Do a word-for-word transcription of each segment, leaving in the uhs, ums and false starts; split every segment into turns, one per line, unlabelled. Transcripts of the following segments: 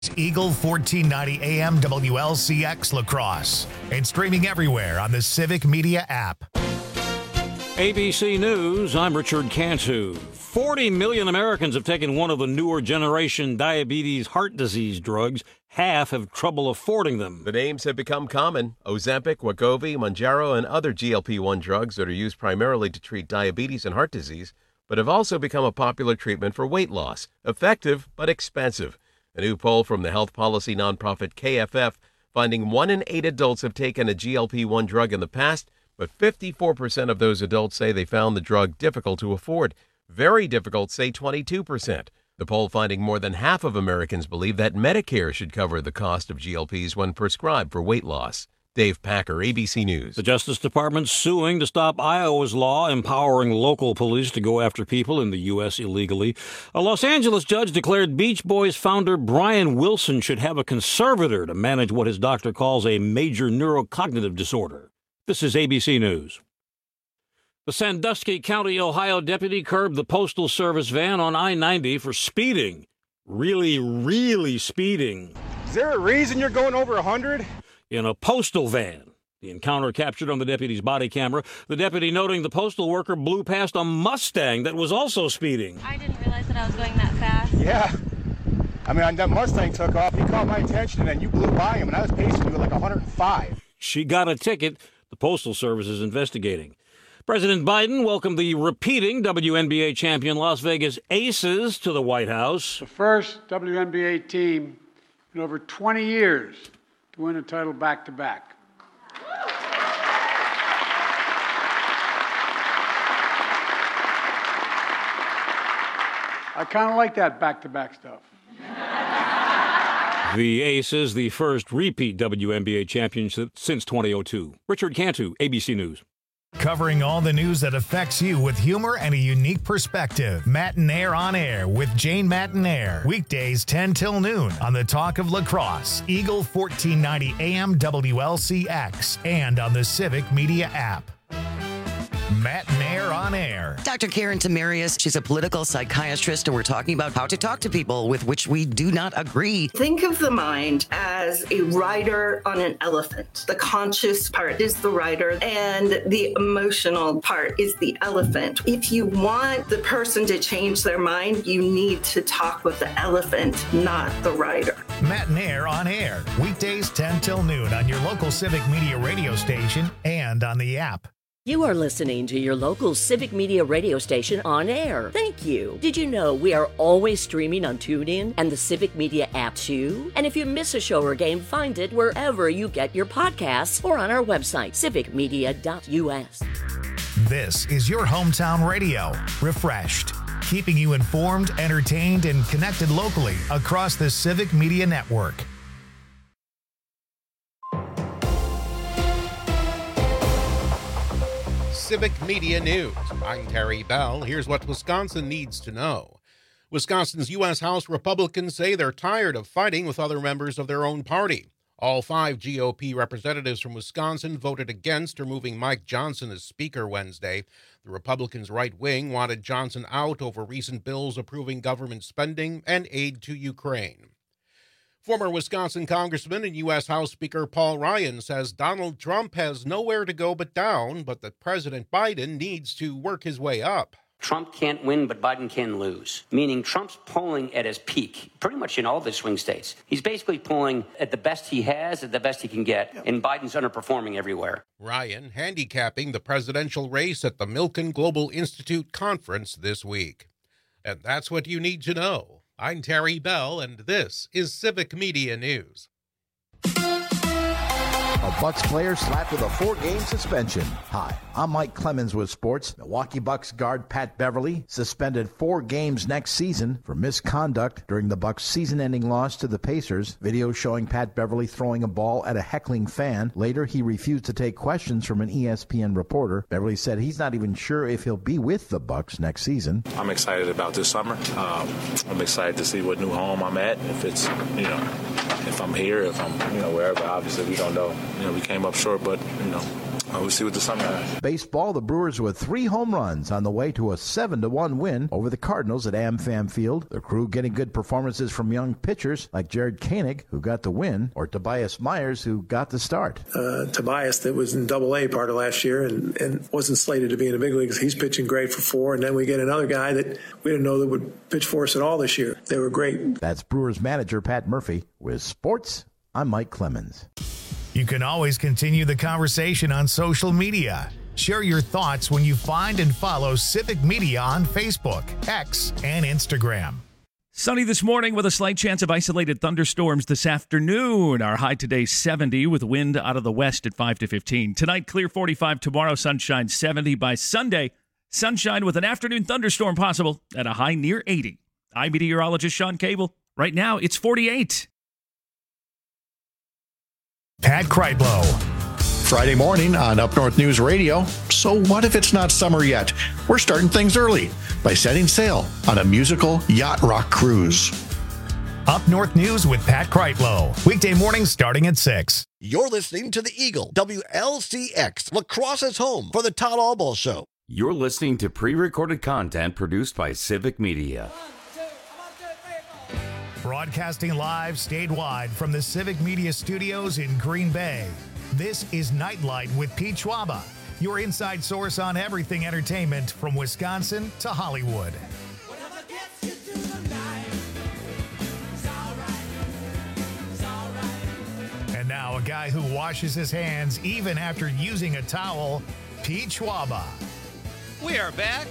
Eagle fourteen ninety A M W L C X La Crosse and streaming everywhere on the Civic Media app.
A B C News, I'm Richard Cantu. forty million Americans have taken one of the newer generation diabetes heart disease drugs. Half have trouble affording them.
The names have become common. Ozempic, Wegovy, Mounjaro, and other G L P one drugs that are used primarily to treat diabetes and heart disease, but have also become a popular treatment for weight loss. Effective, but expensive. A new poll from the health policy nonprofit K F F finding one in eight adults have taken a G L P one drug in the past, but fifty-four percent of those adults say they found the drug difficult to afford. Very difficult, say twenty-two percent. The poll finding more than half of Americans believe that Medicare should cover the cost of G L Ps when prescribed for weight loss. Dave Packer, A B C News.
The Justice Department suing to stop Iowa's law empowering local police to go after people in the U S illegally. A Los Angeles judge declared Beach Boys founder Brian Wilson should have a conservator to manage what his doctor calls a major neurocognitive disorder. This is A B C News. The Sandusky County, Ohio deputy curbed the Postal Service van on I ninety for speeding. Really, really speeding.
Is there a reason you're going over one hundred?
In a postal van. The encounter captured on the deputy's body camera. The deputy noting the postal worker blew past a Mustang that was also speeding.
I didn't realize that I was going that fast.
Yeah. I mean, that Mustang took off. He caught my attention, and then you blew by him, and I was pacing you at like one hundred five.
She got a ticket. The Postal Service is investigating. President Biden welcomed the repeating W N B A champion Las Vegas Aces to the White House.
The first W N B A team in over twenty years to win a title back-to-back. I kind of like that back-to-back stuff.
The Aces, the first repeat W N B A champion since twenty oh two. Richard Cantu, A B C News.
Covering all the news that affects you with humor and a unique perspective. Matinaire on Air with Jane Matinaire. Weekdays ten till noon on the Talk of La Crosse, Eagle fourteen ninety A M W L C X, and on the Civic Media app. Matinaire on Air.
Doctor Karen Tamarius, she's a political psychiatrist, and we're talking about how to talk to people with which we do not agree.
Think of the mind as a rider on an elephant. The conscious part is the rider, and the emotional part is the elephant. If you want the person to change their mind, you need to talk with the elephant, not the rider.
Matinaire on Air. Weekdays ten till noon on your local Civic Media radio station and on the app.
You are listening to your local Civic Media radio station on air. Thank you. Did you know we are always streaming on TuneIn and the Civic Media app too? And if you miss a show or game, find it wherever you get your podcasts or on our website, civic media dot U S.
This is your hometown radio, refreshed, keeping you informed, entertained, and connected locally across the Civic Media network.
Civic Media News. I'm Terry Bell. Here's what Wisconsin needs to know. Wisconsin's U S House Republicans say they're tired of fighting with other members of their own party. All five G O P representatives from Wisconsin voted against removing Mike Johnson as Speaker Wednesday. The Republicans' right wing wanted Johnson out over recent bills approving government spending and aid to Ukraine. Former Wisconsin Congressman and U S House Speaker Paul Ryan says Donald Trump has nowhere to go but down, but that President Biden needs to work his way up.
Trump can't win, but Biden can lose, meaning Trump's polling at his peak, pretty much in all the swing states. He's basically polling at the best he has, at the best he can get, and Biden's underperforming everywhere.
Ryan handicapping the presidential race at the Milken Global Institute conference this week. And that's what you need to know. I'm Terry Bell, and this is Civic Media News.
A Bucks player slapped with a four-game suspension. Hi, I'm Mike Clemens with sports. Milwaukee Bucks guard Pat Beverly suspended four games next season for misconduct during the Bucks' season-ending loss to the Pacers. Video showing Pat Beverly throwing a ball at a heckling fan. Later, he refused to take questions from an E S P N reporter. Beverly said he's not even sure if he'll be with the Bucks next season.
I'm excited about this summer. Um, I'm excited to see what new home I'm at. If it's, you know, if I'm here, if I'm, you know, wherever. Obviously, we don't know. You know, we came up short, but, you know, we'll see what the summer has.
Baseball, the Brewers with three home runs on the way to a seven to one win over the Cardinals at AmFam Field. The Crew getting good performances from young pitchers like Jared Koenig, who got the win, or Tobias Myers, who got the start.
Uh, Tobias, that was in Double A part of last year and, and wasn't slated to be in the big leagues. He's pitching great for four, and then we get another guy that we didn't know that would pitch for us at all this year. They were great.
That's Brewers manager Pat Murphy. With sports, I'm Mike Clemens.
You can always continue the conversation on social media. Share your thoughts when you find and follow Civic Media on Facebook, X, and Instagram.
Sunny this morning with a slight chance of isolated thunderstorms this afternoon. Our high today seventy with wind out of the west at five to fifteen. Tonight, clear forty-five. Tomorrow, sunshine seventy. By Sunday, sunshine with an afternoon thunderstorm possible at a high near eighty. I'm meteorologist Sean Cable. Right now, it's forty-eight.
Pat Kreitlow.
Friday morning on Up North News Radio. So what if it's not summer yet? We're starting things early by setting sail on a musical yacht rock cruise.
Up North News with Pat Kreitlow. Weekday mornings starting at six.
You're listening to the Eagle, W L C X, Lacrosse's home for the Todd Albaugh Show.
You're listening to pre-recorded content produced by Civic Media.
Broadcasting live statewide from the Civic Media Studios in Green Bay. This is Nightlight with Pete Schwaba, your inside source on everything entertainment from Wisconsin to Hollywood. And now a guy who washes his hands even after using a towel, Pete Schwaba.
We are back.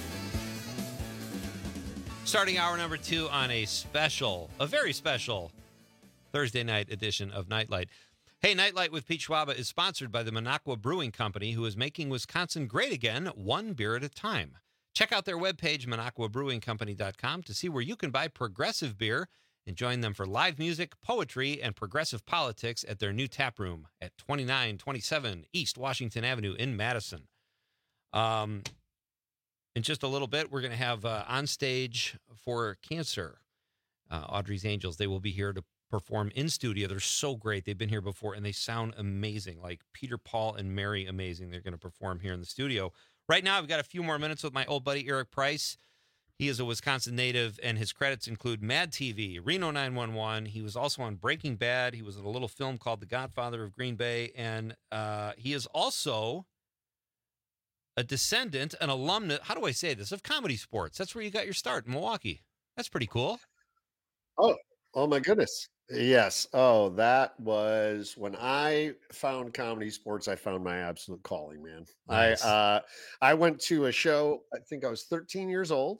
Starting hour number two on a special, a very special Thursday night edition of Nightlight. Hey, Nightlight with Pete Schwaba is sponsored by the Minocqua Brewing Company, who is making Wisconsin great again, one beer at a time. Check out their webpage, minocqua brewing company dot com, to see where you can buy progressive beer and join them for live music, poetry, and progressive politics at their new tap room at twenty-nine twenty-seven East Washington Avenue in Madison. Um... In just a little bit, we're going to have uh, On Stage for Cancer, uh, Audrey's Angels. They will be here to perform in studio. They're so great. They've been here before, and they sound amazing, like Peter, Paul, and Mary amazing. They're going to perform here in the studio. Right now, I've got a few more minutes with my old buddy, Eric Price. He is a Wisconsin native, and his credits include Mad T V, Reno nine one one. He was also on Breaking Bad. He was in a little film called The Godfather of Green Bay, and uh, he is also a descendant, an alumnus, how do I say this, of Comedy Sports. That's where you got your start in Milwaukee. That's pretty cool.
Oh, oh my goodness. Yes. Oh, that was when I found Comedy Sports. I found my absolute calling, man. Nice. I, uh, I went to a show. I think I was thirteen years old.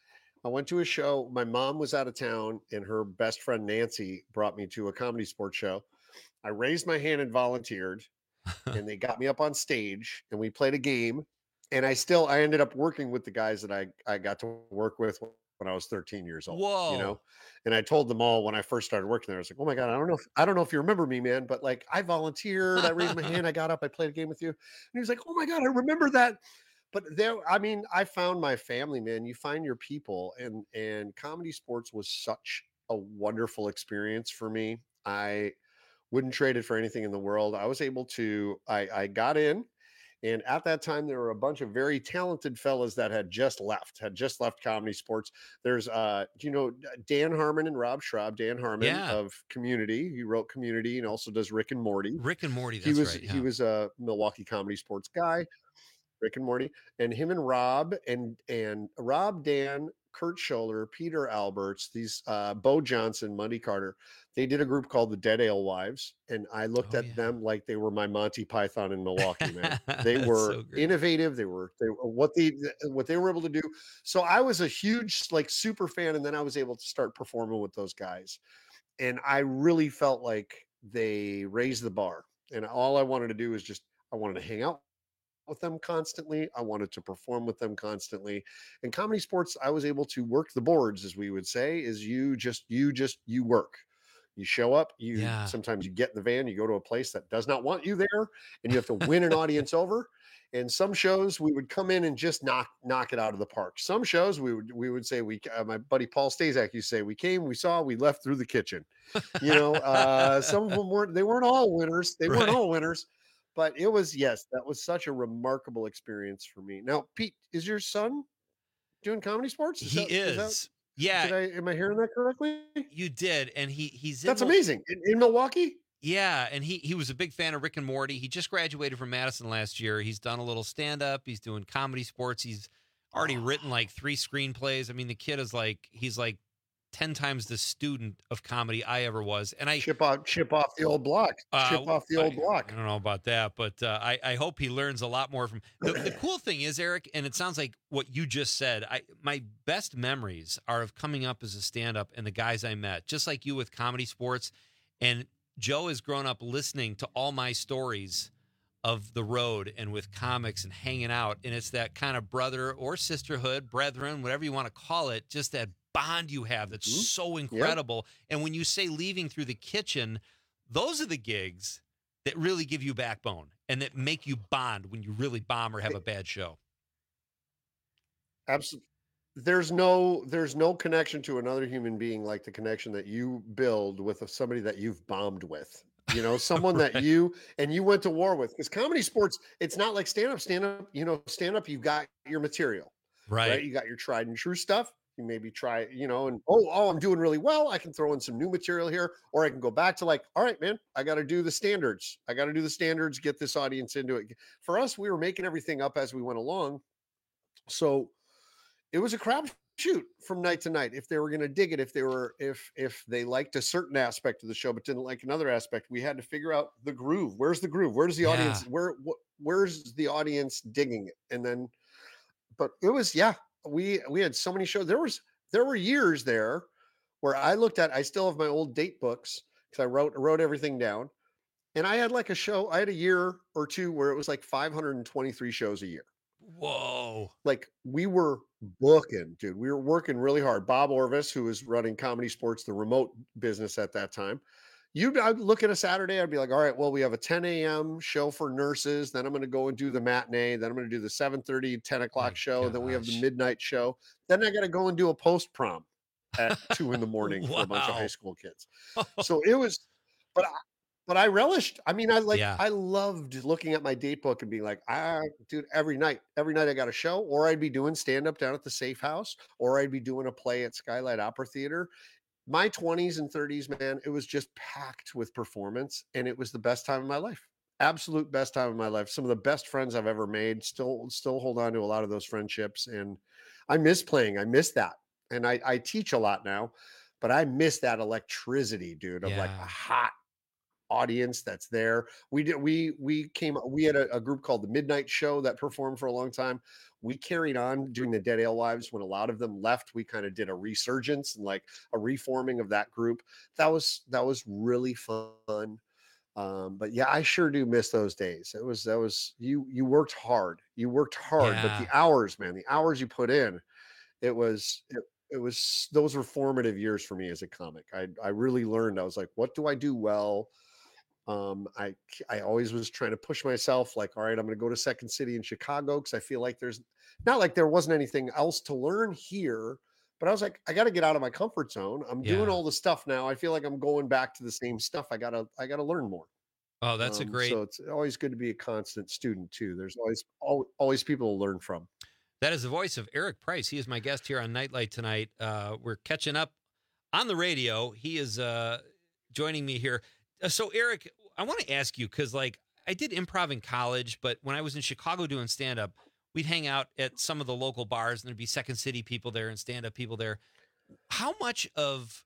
I went to a show. My mom was out of town and her best friend, Nancy, brought me to a Comedy Sports show. I raised my hand and volunteered and they got me up on stage and we played a game. And I still, I ended up working with the guys that I, I got to work with when I was thirteen years old.
Whoa.
You know, and I told them all when I first started working there, I was like, oh my God, I don't know if, I don't know if you remember me, man, but like I volunteered, I raised my hand, I got up, I played a game with you. And he was like, oh my God, I remember that. But there, I mean, I found my family, man. You find your people, and, and Comedy Sports was such a wonderful experience for me. I wouldn't trade it for anything in the world. I was able to, I, I got in. And at that time, there were a bunch of very talented fellas that had just left, had just left Comedy Sports. There's, uh, do you know, Dan Harmon and Rob Schraub, Dan Harmon
yeah.
of Community. He wrote Community and also does Rick and Morty.
Rick and Morty, that's
he was,
right. Yeah.
He was a Milwaukee Comedy Sports guy, Rick and Morty. And him and Rob and, and Rob, Dan, Kurt Scholler, Peter Alberts, these uh, Bo Johnson, Monty Carter, they did a group called the Dead Ale Wives, and I looked oh, at yeah. them like they were my Monty Python in Milwaukee, man. They were so innovative. They were they what they what they were able to do. So I was a huge like super fan, and then I was able to start performing with those guys, and I really felt like they raised the bar. And all I wanted to do is just I wanted to hang out with them constantly. I wanted to perform with them constantly. And Comedy Sports, I was able to work the boards, as we would say, is you just, you just, you work. You show up, you yeah. sometimes you get in the van, you go to a place that does not want you there, and you have to win an audience over. And some shows we would come in and just knock, knock it out of the park. Some shows we would, we would say, we, uh, my buddy Paul Stazak used to say, we came, we saw, we left through the kitchen. You know, uh, some of them weren't, they weren't all winners. They right. weren't all winners. But it was, yes, that was such a remarkable experience for me. Now, Pete, is your son doing comedy sports?
He
that,
is.
that,
yeah.
Did I, am I hearing that correctly?
You did. And he he's in
That's
Mil-
amazing. In, in Milwaukee?
Yeah. And he, he was a big fan of Rick and Morty. He just graduated from Madison last year. He's done a little stand-up. He's doing comedy sports. He's already written like three screenplays. I mean, the kid is like, he's like ten times the student of comedy I ever was. And I
chip off, chip off the old block,
uh,
chip off the old
I,
block.
I don't know about that, but uh, I, I hope he learns a lot more from the, the cool thing is, Eric, and it sounds like what you just said. I, my best memories are of coming up as a stand-up and the guys I met, just like you with comedy sports. And Joe has grown up listening to all my stories of the road and with comics and hanging out. And it's that kind of brother or sisterhood, brethren, whatever you want to call it, just that bond you have that's mm-hmm. so incredible. Yep. And when you say leaving through the kitchen, those are the gigs that really give you backbone and that make you bond when you really bomb or have a bad show.
Absolutely. There's no there's no connection to another human being like the connection that you build with somebody that you've bombed with. You know, someone right. that you and you went to war with. Because comedy sports, it's not like stand-up. Stand-up, you know, stand-up, you've got your material.
Right.
right. You got your tried and true stuff. You maybe try, you know, and oh, oh, I'm doing really well. I can throw in some new material here, or I can go back to like, all right, man, I got to do the standards. I got to do the standards, get this audience into it. For us, we were making everything up as we went along. So it was a crapshoot from night to night. If they were going to dig it, if they were, if, if they liked a certain aspect of the show, but didn't like another aspect, we had to figure out the groove. Where's the groove? Where's the
yeah.
audience? Where, wh- where's the audience digging it? And then, but it was, yeah. We we had so many shows. There was there were years there where I looked at. I still have my old date books because I wrote wrote everything down, and I had like a show. I had a year or two where it was like five hundred twenty-three shows a year.
Whoa!
Like we were booking, dude. We were working really hard. Bob Orvis, who was running Comedy Sports, the remote business at that time. You, I'd look at a Saturday, I'd be like, all right, well, we have a ten a.m. show for nurses. Then I'm going to go and do the matinee. Then I'm going to do the seven thirty, ten o'clock show.
Gosh.
Then we have the midnight show. Then I got to go and do a post prom at two in the morning
wow.
for a bunch of high school kids. So it was, but I, but I relished. I mean, I like,
yeah.
I loved looking at my date book and being like, ah, dude, every night, every night I got a show, or I'd be doing stand up down at the Safe House, or I'd be doing a play at Skylight Opera Theater. My twenties and thirties, man, it was just packed with performance, and it was the best time of my life. Absolute best time of my life. Some of the best friends I've ever made. Still, still hold on to a lot of those friendships, and I miss playing. I miss that, and I, I teach a lot now, but I miss that electricity, dude, of
yeah.
like a hot audience that's there. We did. We we came. We had a, a group called the Midnight Show that performed for a long time. We carried on doing the Dead Alewives. When a lot of them left, we kind of did a resurgence and like a reforming of that group. That was that was really fun. Um, but yeah, I sure do miss those days. It was that was you you worked hard. You worked hard,
yeah.
but the hours, man, the hours you put in, it was it, it was those were formative years for me as a comic. I I really learned. I was like, what do I do well? Um, I I always was trying to push myself, like, all right, I'm going to go to Second City in Chicago because I feel like there's not like there wasn't anything else to learn here, but I was like, I got to get out of my comfort zone. I'm
Yeah.
doing all the stuff now. I feel like I'm going back to the same stuff. I gotta I gotta learn more.
Oh, that's a
Um,
great.
So it's always good to be a constant student too. There's always al- always people to learn from.
That is the voice of Eric Price. He is my guest here on Nightlight tonight. Uh, we're catching up on the radio. He is uh, joining me here. Uh, so, Eric, I want to ask you, because like I did improv in college, but when I was in Chicago doing stand-up, we'd hang out at some of the local bars, and there'd be Second City people there and stand-up people there. How much of,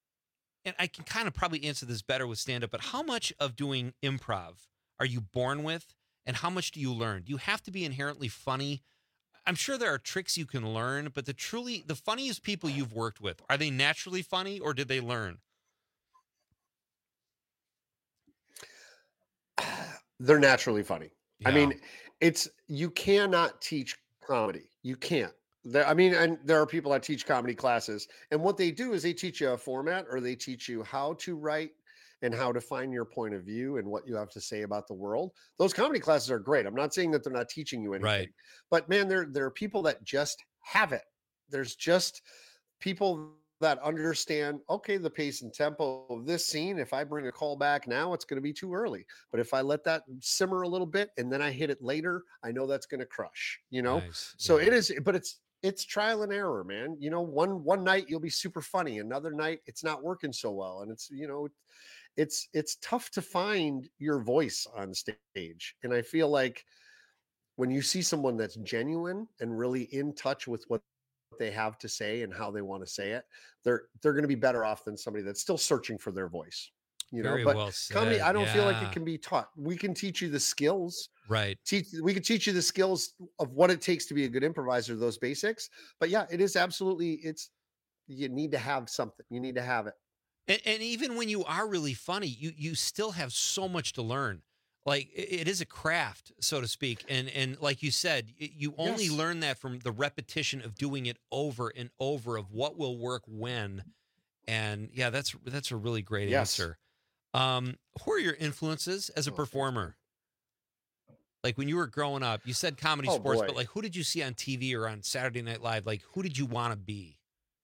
and I can kind of probably answer this better with stand-up, but how much of doing improv are you born with, and how much do you learn? Do you have to be inherently funny? I'm sure there are tricks you can learn, but the truly, the funniest people you've worked with, are they naturally funny or did they learn?
They're naturally funny. I
Yeah.
mean, it's you cannot teach comedy. You can't. There, I mean, and there are people that teach comedy classes, and what they do is they teach you a format, or they teach you how to write and how to find your point of view and what you have to say about the world. Those comedy classes are great. I'm not saying that they're not teaching you anything,
Right.
but man, there there are people that just have it. There's just people that understand, okay, the pace and tempo of this scene, if I bring a call back now, it's going to be too early. But if I let that simmer a little bit and then I hit it later, I know that's going to crush, you know?
Nice.
So
Yeah.
it is, but it's, it's trial and error, man. You know, one, one night you'll be super funny. Another night it's not working so well. And it's, you know, it's, it's tough to find your voice on stage. And I feel like when you see someone that's genuine and really in touch with what they have to say and how they want to say it, they're they're going to be better off than somebody that's still searching for their voice. You know,
Very
but
well said.
comedy, I don't feel like
Yeah.
it can be taught. We can teach you the skills,
Right.
teach we can teach you the skills of what it takes to be a good improviser, those basics. But yeah, it is absolutely, it's, you need to have something. You need to have it.
And, and even when you are really funny, you you still have so much to learn. Like it, it is a craft, so to speak. And and like you said, y- you only
Yes.
learn that from the repetition of doing it over and over of what will work when. And yeah, that's that's a really great
Yes.
answer. Um, who are your influences as a performer? Like when you were growing up, you said comedy
Oh,
sports,
boy.
but like who did you see on T V or on Saturday Night Live? Like who did you want to be?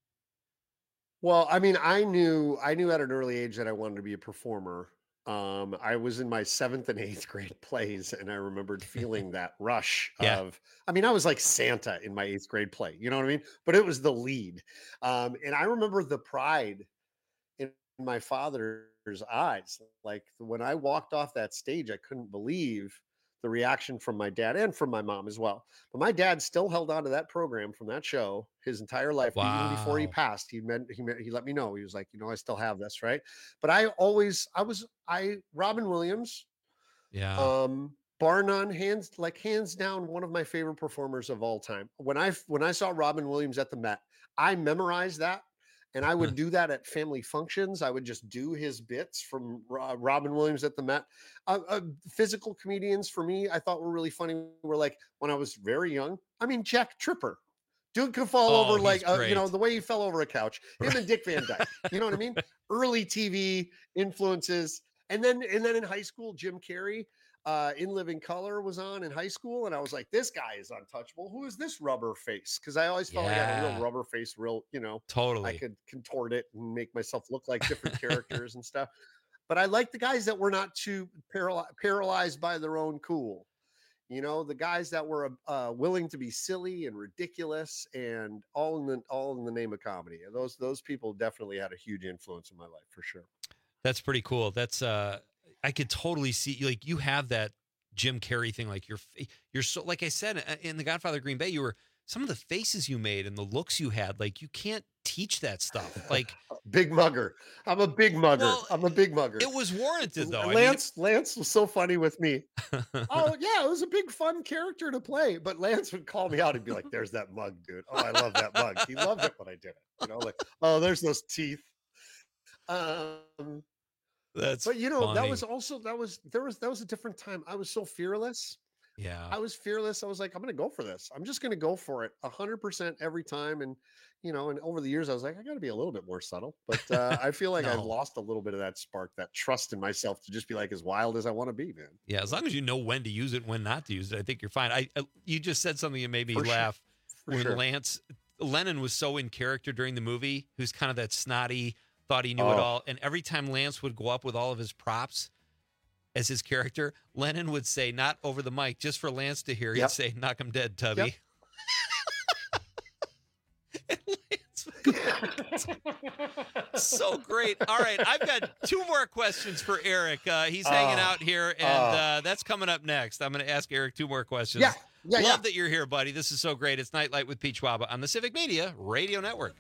Well, I mean, I knew I knew at an early age that I wanted to be a performer. Um, I was in my seventh and eighth grade plays, and I remembered feeling that rush
Yeah.
of, I mean, I was like Santa in my eighth grade play, you know what I mean? But it was the lead. Um, and I remember the pride in my father's eyes. Like when I walked off that stage, I couldn't believe the reaction from my dad and from my mom as well. But my dad still held on to that program from that show his entire life. Even before he
Wow.
passed, he meant he meant, he let me know. He was like, you know, I still have this, right? But I always, I was, I Robin Williams,
Yeah.
um, bar none, hands like hands down, one of my favorite performers of all time. When I when I saw Robin Williams at the Met, I memorized that. And I would do that at family functions. I would just do his bits from Ro- Robin Williams at the Met. Uh, uh, physical comedians for me, I thought were really funny. Were like when I was very young. I mean, Jack Tripper. Dude could fall
Oh,
over
he's
like, uh, you know,
great.
the way he fell over a couch. Him and Dick Van Dyke. You know what I mean? Early T V influences. And then, and then in high school, Jim Carrey, uh, In Living Color was on in high school. And I was like, this guy is untouchable. Who is this rubber face? Because I always felt like I had a
Yeah.
real rubber face, real, you know, I
Totally.
could contort it and make myself look like different characters and stuff. But I like the guys that were not too paraly- paralyzed by their own cool. You know, the guys that were uh, willing to be silly and ridiculous and all in the all in the name of comedy. And those those people definitely had a huge influence in my life for sure.
That's pretty cool. That's uh I could totally see like you have that Jim Carrey thing. Like you're you're so like I said uh, in The Godfather of Green Bay, you were some of the faces you made and the looks you had. Like you can't teach that stuff. Like
Big mugger. I'm a big mugger.
Well,
I'm a big mugger.
it was warranted though. I mean,
Lance Lance was so funny with me. Oh yeah, it was a big fun character to play. But Lance would call me out and be like, "There's that mug, dude. Oh, I love that mug." He loved it when I did it. You know, like, oh, there's those teeth. Um,
that's
but you know, that
funny.
was also that was there was that was a different time. I was so fearless.
Yeah.
I was fearless. I was like, I'm gonna go for this. I'm just gonna go for it a hundred percent every time. And you know, and over the years, I was like, I gotta be a little bit more subtle. But uh, I feel like I've
No.
lost a little bit of that spark, that trust in myself to just be like as wild as I want to be, man.
Yeah, as long as you know when to use it, when not to use it, I think you're fine. I, I you just said something that made me
For sure.
laugh
For
when
sure.
Lance Lennon was so in character during the movie, who's kind of that snotty, thought he knew it
Oh.
all, and every time Lance would go up with all of his props as his character, Lennon would say, not over the mic, just for Lance to hear, he'd
Yep.
say, "Knock him dead, Tubby."
Yep.
And Lance would go, so great. All right, I've got two more questions for Eric. Uh, he's hanging
Oh.
out here, and
Oh.
uh, that's coming up next. I'm going to ask Eric two more questions.
Yeah. Yeah.
Love
yeah.
that you're here, buddy. This is so great. It's Nightlight with Pete Schwaba on the Civic Media Radio Network.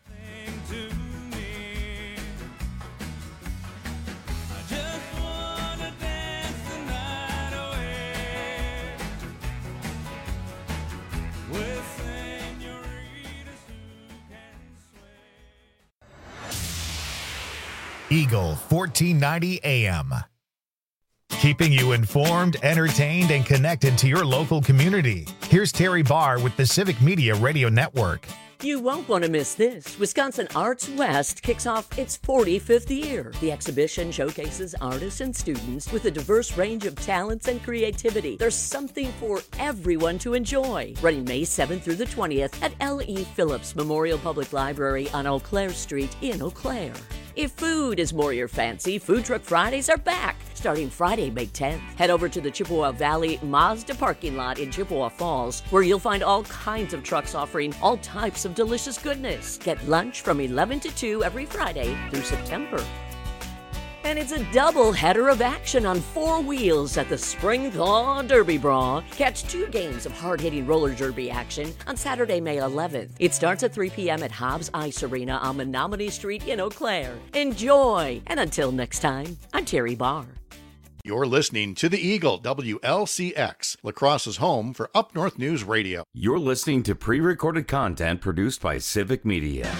Eagle fourteen ninety A M. keeping you informed, entertained, and connected to your local community. Here's Terry Barr with the Civic Media Radio Network.
You won't want to miss this. Wisconsin Arts West kicks off its forty-fifth year. The exhibition showcases artists and students with a diverse range of talents and creativity. There's something for everyone to enjoy. Running May seventh through the twentieth at L E. Phillips Memorial Public Library on Eau Claire Street in Eau Claire. If food is more your fancy, Food Truck Fridays are back. Starting Friday, May tenth. Head over to the Chippewa Valley Mazda parking lot in Chippewa Falls, where you'll find all kinds of trucks offering all types of delicious goodness. Get lunch from eleven to two every Friday through September. And it's a double header of action on four wheels at the Spring Thaw Derby Brawl. Catch two games of hard-hitting roller derby action on Saturday, May eleventh. It starts at three p.m. at Hobbs Ice Arena on Menominee Street in Eau Claire. Enjoy! And until next time, I'm Terry Barr.
You're listening to the Eagle, W L C X, La Crosse's home for Up North News Radio.
You're listening to pre-recorded content produced by Civic Media.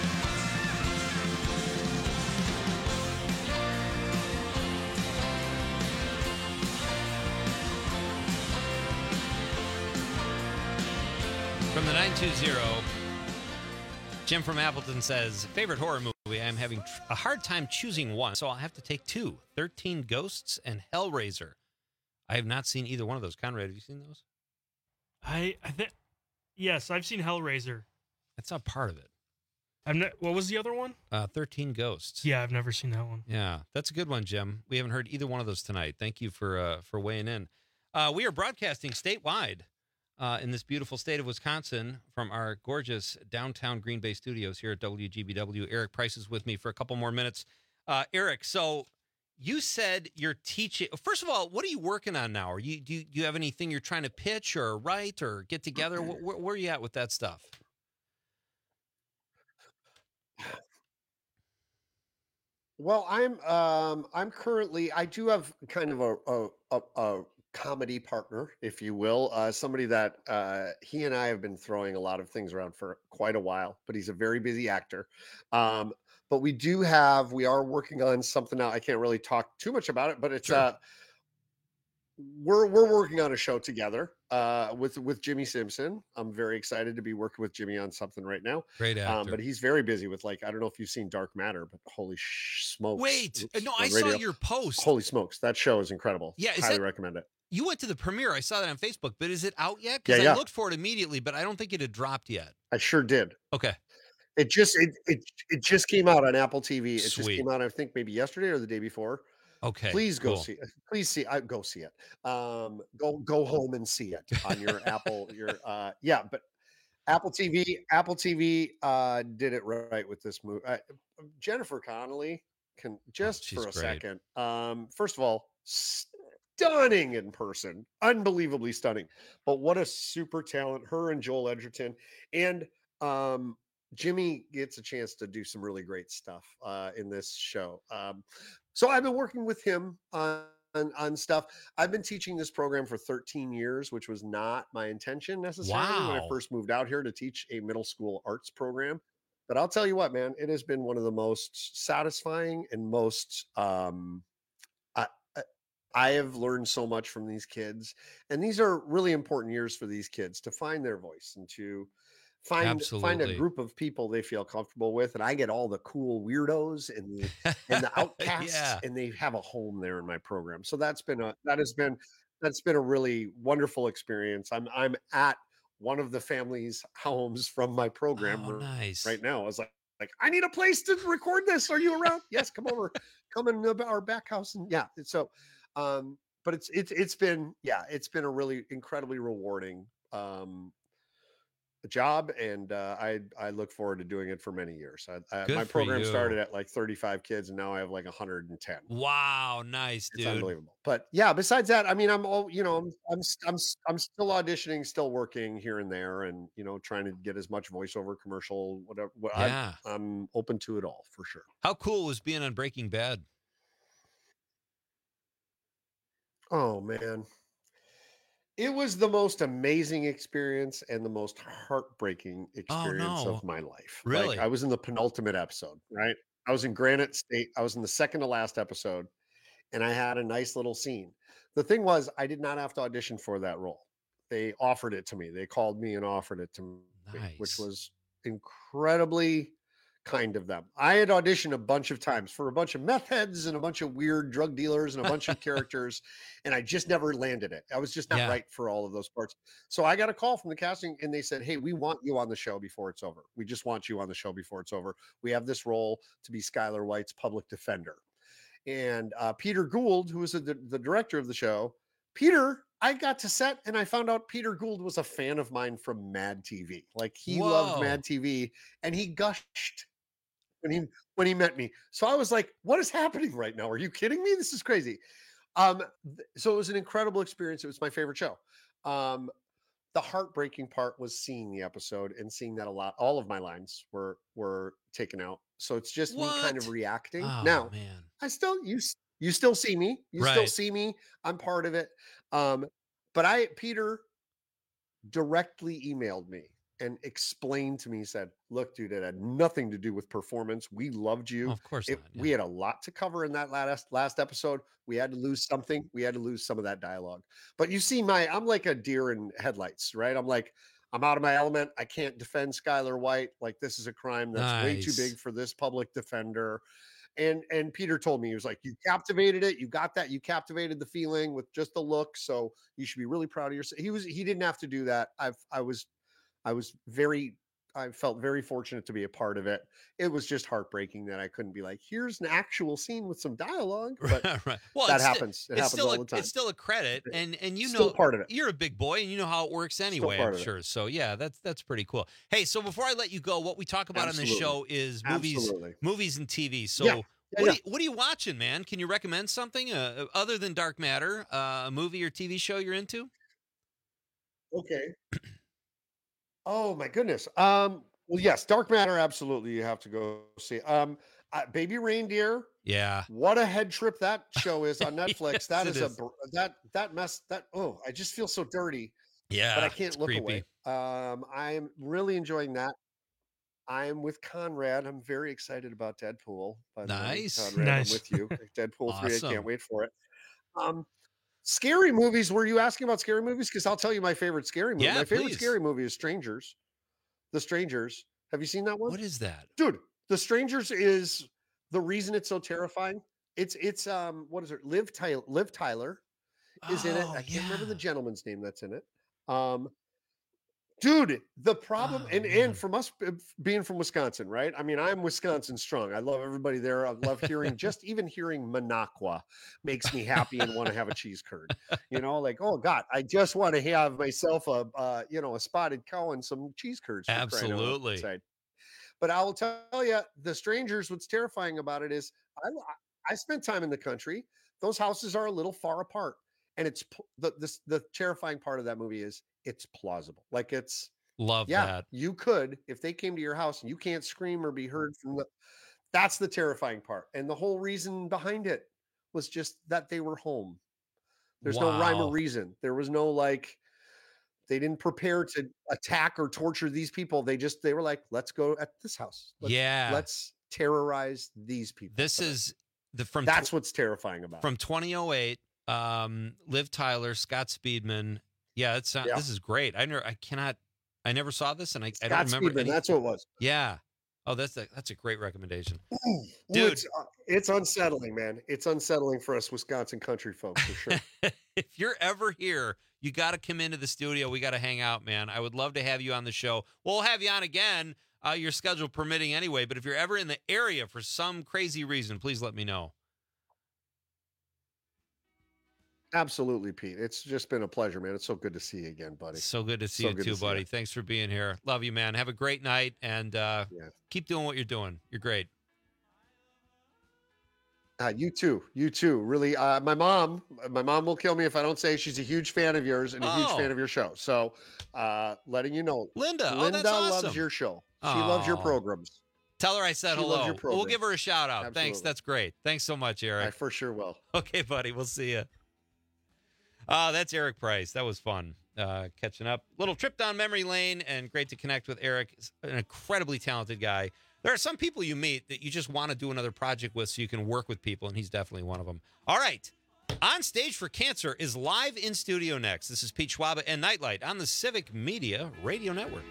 From the nine two zero, Jim from Appleton says, favorite horror movie, I'm having tr- a hard time choosing one, so I'll have to take two, thirteen Ghosts and Hellraiser. I have not seen either one of those. Conrad, have you seen those?
I, I think, yes, I've seen Hellraiser.
That's not part of it.
I'm not, what was the other one?
Uh, thirteen Ghosts.
Yeah, I've never seen that one.
Yeah, that's a good one, Jim. We haven't heard either one of those tonight. Thank you for uh, for weighing in. Uh, we are broadcasting statewide uh, in this beautiful state of Wisconsin from our gorgeous downtown Green Bay studios here at W G B W. Eric Price is with me for a couple more minutes. Uh, Eric, so you said you're teaching. First of all, what are you working on now? Are you do you, do you have anything you're trying to pitch or write or get together? Where, where are you at with that stuff?
Well, I'm um I'm currently I do have kind of a a, a, a comedy partner, if you will, uh, somebody that uh, he and I have been throwing a lot of things around for quite a while, but he's a very busy actor. Um, but we do have we are working on something now. I can't really talk too much about it, but it's
Sure.
uh we're we're working on a show together uh, with with Jimmy Simpson. I'm very excited to be working with Jimmy on something right now.
Great actor.
Um, but he's very busy with like I don't know if you've seen Dark Matter, but holy sh- smokes!
Wait,
Oops,
no,
on
I saw
radio.
your post.
Holy smokes, that show is incredible.
Yeah, is
highly
that-
recommend it.
You went to the premiere. I saw that on Facebook, but is it out yet? Because
Yeah, yeah.
I looked for it immediately, but I don't think it had dropped yet.
I sure did.
Okay.
It just it it it just came out on Apple T V. It just
Sweet.
came out, I think, maybe yesterday or the day before.
Okay.
Please go
cool.
see it. Please see. I go see it. Um, go go home and see it on your Apple. Your uh, yeah, but Apple T V. Apple T V uh, did it right with this movie. Uh, Jennifer Connelly can just
she's
for a
great.
second. Um, first of all, stunning in person, unbelievably stunning. But what a super talent! Her and Joel Edgerton and um, Jimmy gets a chance to do some really great stuff uh, in this show. Um, so I've been working with him on, on on stuff. I've been teaching this program for thirteen years, which was not my intention necessarily when I
Wow.
first moved out here to teach a middle school arts program. But I'll tell you what, man, it has been one of the most satisfying and most um, I, I I have learned so much from these kids, and these are really important years for these kids to find their voice and to find find a
Absolutely.
group of people they feel comfortable with. And I get all the cool weirdos and the and the outcasts,
Yeah.
and they have a home there in my program. So that's been a that has been that's been a really wonderful experience. I'm I'm at one of the family's homes from my program
Oh,
r-
nice.
right now. I was like, like I need a place to record this. Are you around? Yes, come over, come in the- our back house, and yeah. and So, um, but it's it's it's been yeah, it's been a really incredibly rewarding um job, and uh, I I look forward to doing it for many years. I, I,
Good
my
for
program
you.
started at like thirty-five kids, and now I have like one hundred ten.
Wow. Nice,
It's
dude.
unbelievable. But yeah, besides that, I mean, I'm all you know, I'm I'm s- I'm s- I'm still auditioning, still working here and there, and you know, trying to get as much voiceover, commercial, whatever. What
Yeah.
I'm, I'm open to it all for sure.
How cool was being on Breaking Bad?
Oh man. It was the most amazing experience and the most heartbreaking experience
no.
of my life.
Really?
Like, I was in the penultimate episode, right? I was in Granite State. I was in the second to last episode. and I had a nice little scene. The thing was, I did not have to audition for that role. They offered it to me. They called me and offered it to me,
Nice.
which was incredibly kind of them. I had auditioned a bunch of times for a bunch of meth heads and a bunch of weird drug dealers and a bunch of characters, and I just never landed it. I was just not
Yeah.
right for all of those parts. So I got a call from the casting, and they said, "Hey, we want you on the show before it's over. We just want you on the show before it's over. We have this role to be Skylar White's public defender." And uh, Peter Gould, who was the, the director of the show, Peter, I got to set and I found out Peter Gould was a fan of mine from Mad T V. Like he
Whoa.
loved Mad T V, and he gushed when he when he met me. So I was like, "What is happening right now? Are you kidding me? This is crazy." Um, th- so it was an incredible experience. It was my favorite show. Um, the heartbreaking part was seeing the episode and seeing that a lot. All of my lines were were taken out. So it's just me kind of
What?
reacting.
Oh,
Now,
man.
I still you s- you still see me. You still
Right.
see me. I'm part of it. Um, but I Peter directly emailed me and explained to me, he said, "Look, dude, it had nothing to do with performance. We loved you.
Of course
It-
not.
We had a lot to cover in that last last episode. We had to lose something. We had to lose some of that dialogue. But you see my I'm like a deer in headlights, right? I'm like, I'm out of my element. I can't defend Skylar White. Like this is a crime that's way too
Nice.
big for this public defender." And and Peter told me, he was like, "You captivated it. You got that. You captivated the feeling with just the look. So you should be really proud of yourself." He was he didn't have to do that. I've I was I was very I felt very fortunate to be a part of it. It was just heartbreaking that I couldn't be like, "Here's an actual scene with some dialogue." But
right. Well,
that
it's sti-
happens. It
it's
happens
still
all
a,
the time.
It's still a credit, and and you
Still
know
part of it.
You're a big boy, and you know how it works anyway.
part
I'm
of it.
sure. So yeah, that's that's pretty cool. Hey, so before I let you go, what we talk about on this
Absolutely.
show is movies,
Absolutely.
movies and T V. So
Yeah. Yeah,
what,
yeah.
Are you, what are you watching, man? Can you recommend something uh, other than Dark Matter, uh, a movie or T V show you're into?
Okay. Oh my goodness. Um. Well, yes, Dark Matter. Absolutely, you have to go see. Um. Uh, Baby Reindeer.
Yeah.
What a head trip that show is on Netflix.
Yes,
that
it
is,
is.
a br- that that mess. That oh, I just feel so dirty.
Yeah,
but I can't
it's
look
creepy.
away. Um. I'm really enjoying that. I'm with Conrad. I'm very excited about Deadpool. By the way.
Nice.
Conrad,
Nice.
I'm with you. Deadpool three. I
Awesome.
can't wait for it. Um. Scary movies. Were you asking about scary movies? Because I'll tell you my favorite scary movie.
Yeah,
my favorite
please.
scary movie is Strangers. The Strangers. Have you seen that one?
What is that?
Dude, The Strangers is the reason it's so terrifying. It's it's um what is it? Liv Tyler Liv Tyler is in it.
Oh,
I can't remember the
yeah.
gentleman's name that's in it. Um dude, the problem
Oh,
and
man.
and from us b- being from Wisconsin, right? I mean, I'm Wisconsin strong. I love everybody there. I love hearing just even hearing Minocqua makes me happy and want to have a cheese curd. You know, like, oh God, I just want to have myself a uh, you know, a spotted cow and some cheese curds. for crying out
Absolutely.
outside. But I will tell you, The Strangers, what's terrifying about it is I, I spent time in the country. Those houses are a little far apart. And it's pl- the, this, the terrifying part of that movie is it's plausible. Like it's,
Love
yeah,
that.
you could, if they came to your house and you can't scream or be heard from the, that's the terrifying part. And the whole reason behind it was just that they were home. There's no rhyme
Wow.
or reason. There was no like, they didn't prepare to attack or torture these people. They just, they were like, let's go at this house. Let's,
Yeah.
Let's terrorize these people.
This is the from
That's what's terrifying about it.
from twenty oh eight. Um, Liv Tyler, Scott Speedman. Yeah, it's uh,
Yeah.
this is great. I never, I cannot, I never saw this, and I, I
Scott
don't remember.
Speedman,
any-
that's what it was.
Yeah. Oh, that's a, that's a great recommendation.
Ooh,
Dude.
it's, uh, it's unsettling, man. It's unsettling for us Wisconsin country folks for sure.
If you're ever here, you got to come into the studio. We got to hang out, man. I would love to have you on the show. We'll have you on again, uh, your schedule permitting anyway. But if you're ever in the area for some crazy reason, please let me know.
Absolutely, Pete. It's just been a pleasure, man. It's so good to see you again, buddy.
So good to see
So
you
good
too,
to see
buddy.
you.
Thanks for being here. Love you, man. Have a great night, and uh,
Yeah.
keep doing what you're doing. You're great.
Uh, you too. You too. Really, uh, my mom, my mom will kill me if I don't say she's a huge fan of yours and a huge
Oh.
fan of your show. So, uh, letting you know,
Linda. Oh,
Linda
that's awesome.
loves your show. She loves your
Oh.
programs.
Tell her I said
She loves
hello.
your
We'll
program.
give her a shout out. Thanks.
Absolutely.
That's great. Thanks so much,
I
Eric.
for sure will.
Okay, buddy. We'll see you. Uh, that's Eric Price. That was fun. Uh, catching up. Little trip down memory lane, and great to connect with Eric. He's an incredibly talented guy. There are some people you meet that you just want to do another project with so you can work with people, and he's definitely one of them. All right. On Stage for Cancer is live in studio next. This is Pete Schwaba and Nightlight on the Civic Media Radio Network.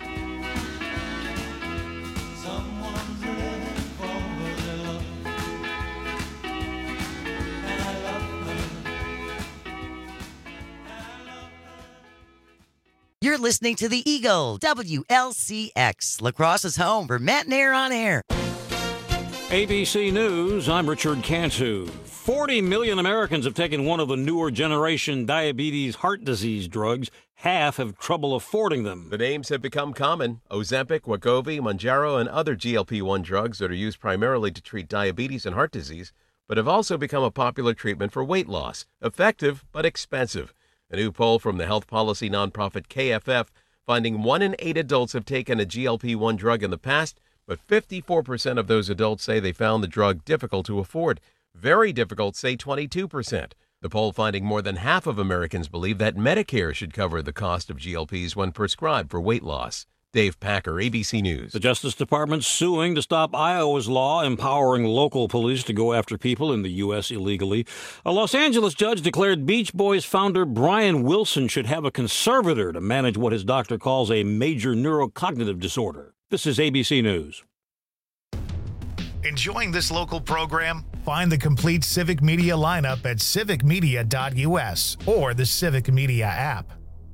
You're listening to the Eagle, W L C X, La Crosse's home for Matt and Air on Air.
A B C News, I'm Richard Cantu. forty million Americans have taken one of the newer generation diabetes heart disease drugs. Half have trouble affording them.
The names have become common. Ozempic, Wegovy, Mounjaro, and other G L P one drugs that are used primarily to treat diabetes and heart disease, but have also become a popular treatment for weight loss. Effective, but expensive. A new poll from the health policy nonprofit K F F finding one in eight adults have taken a G L P one drug in the past, but fifty-four percent of those adults say they found the drug difficult to afford. Very difficult, say twenty-two percent. The poll finding more than half of Americans believe that Medicare should cover the cost of G L Ps when prescribed for weight loss. Dave Packer, A B C News.
The Justice Department suing to stop Iowa's law empowering local police to go after people in the U S illegally. A Los Angeles judge declared Beach Boys founder Brian Wilson should have a conservator to manage what his doctor calls a major neurocognitive disorder. This is A B C News.
Enjoying this local program? Find the complete Civic Media lineup at civic media dot U S or the Civic Media app.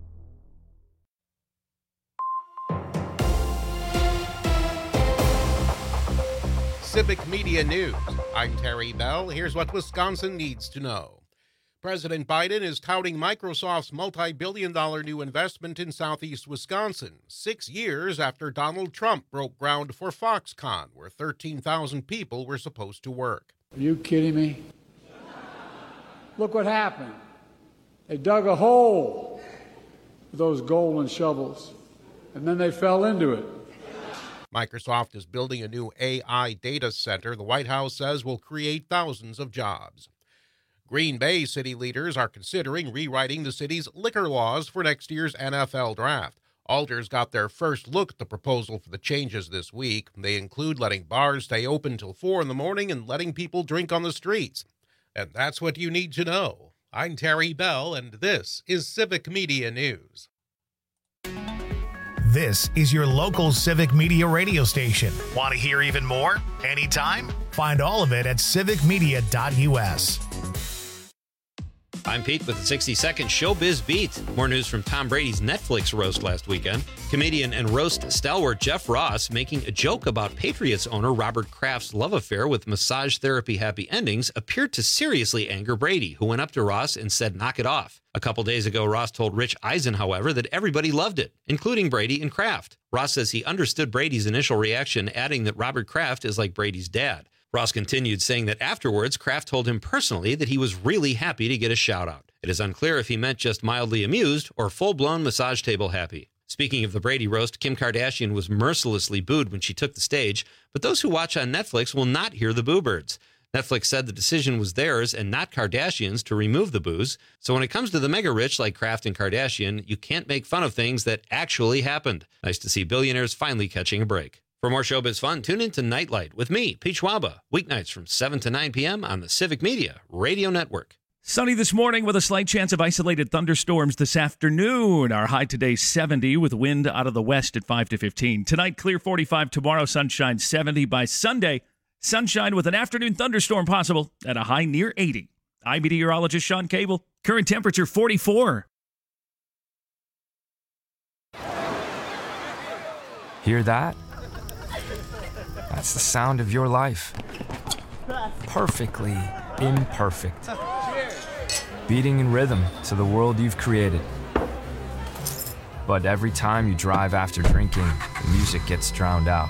Civic Media News. I'm Terry Bell. Here's what Wisconsin needs to know. President Biden is touting Microsoft's multi-billion dollar new investment in southeast Wisconsin, six years after Donald Trump broke ground for Foxconn, where thirteen thousand people were supposed to work.
Are you kidding me? Look what happened. They dug a hole with those golden shovels, and then they fell into it.
Microsoft is building a new A I data center the White House says will create thousands of jobs. Green Bay city leaders are considering rewriting the city's liquor laws for next year's N F L draft. Alders got their first look at the proposal for the changes this week. They include letting bars stay open till four in the morning and letting people drink on the streets. And that's what you need to know. I'm Terry Bell, and this is Civic Media News.
This is your local Civic Media radio station. Want to hear even more? Anytime? Find all of it at civic media dot U S.
I'm Pete with the sixty second Showbiz Beat. More news from Tom Brady's Netflix roast last weekend. Comedian and roast stalwart Jeff Ross making a joke about Patriots owner Robert Kraft's love affair with massage therapy happy endings appeared to seriously anger Brady, who went up to Ross and said, "Knock it off." A couple days ago, Ross told Rich Eisen, however, that everybody loved it, including Brady and Kraft. Ross says he understood Brady's initial reaction, adding that Robert Kraft is like Brady's dad. Ross continued, saying that afterwards, Kraft told him personally that he was really happy to get a shout-out. It is unclear if he meant just mildly amused or full-blown massage table happy. Speaking of the Brady roast, Kim Kardashian was mercilessly booed when she took the stage, but those who watch on Netflix will not hear the boo birds. Netflix said the decision was theirs and not Kardashian's to remove the boos. So when it comes to the mega rich like Kraft and Kardashian, you can't make fun of things that actually happened. Nice to see billionaires finally catching a break. For more showbiz fun, tune in to Nightlight with me, Pete Schwaba, weeknights from seven to nine p.m. on the Civic Media Radio Network.
Sunny this morning with a slight chance of isolated thunderstorms this afternoon. Our high today seventy with wind out of the west at five to fifteen. Tonight, clear forty-five. Tomorrow, sunshine seventy. By Sunday, sunshine with an afternoon thunderstorm possible at a high near eighty. I'm meteorologist Sean Cable. Current temperature forty-four.
Hear that? That's the sound of your life. Perfectly imperfect. Beating in rhythm to the world you've created. But every time you drive after drinking, the music gets drowned out.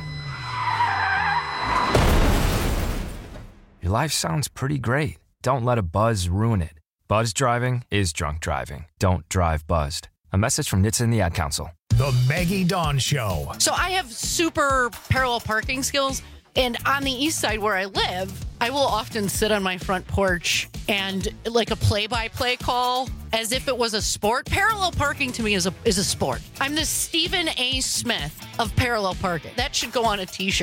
Your life sounds pretty great. Don't let a buzz ruin it. Buzz driving is drunk driving. Don't drive buzzed. A message from N H T S A and the Ad Council.
The Maggie Dawn Show.
So I have super parallel parking skills, and on the east side where I live, I will often sit on my front porch and like a play-by-play call as if it was a sport. Parallel parking to me is a is a sport. I'm the Stephen A. Smith of parallel parking. That should go on a t-shirt.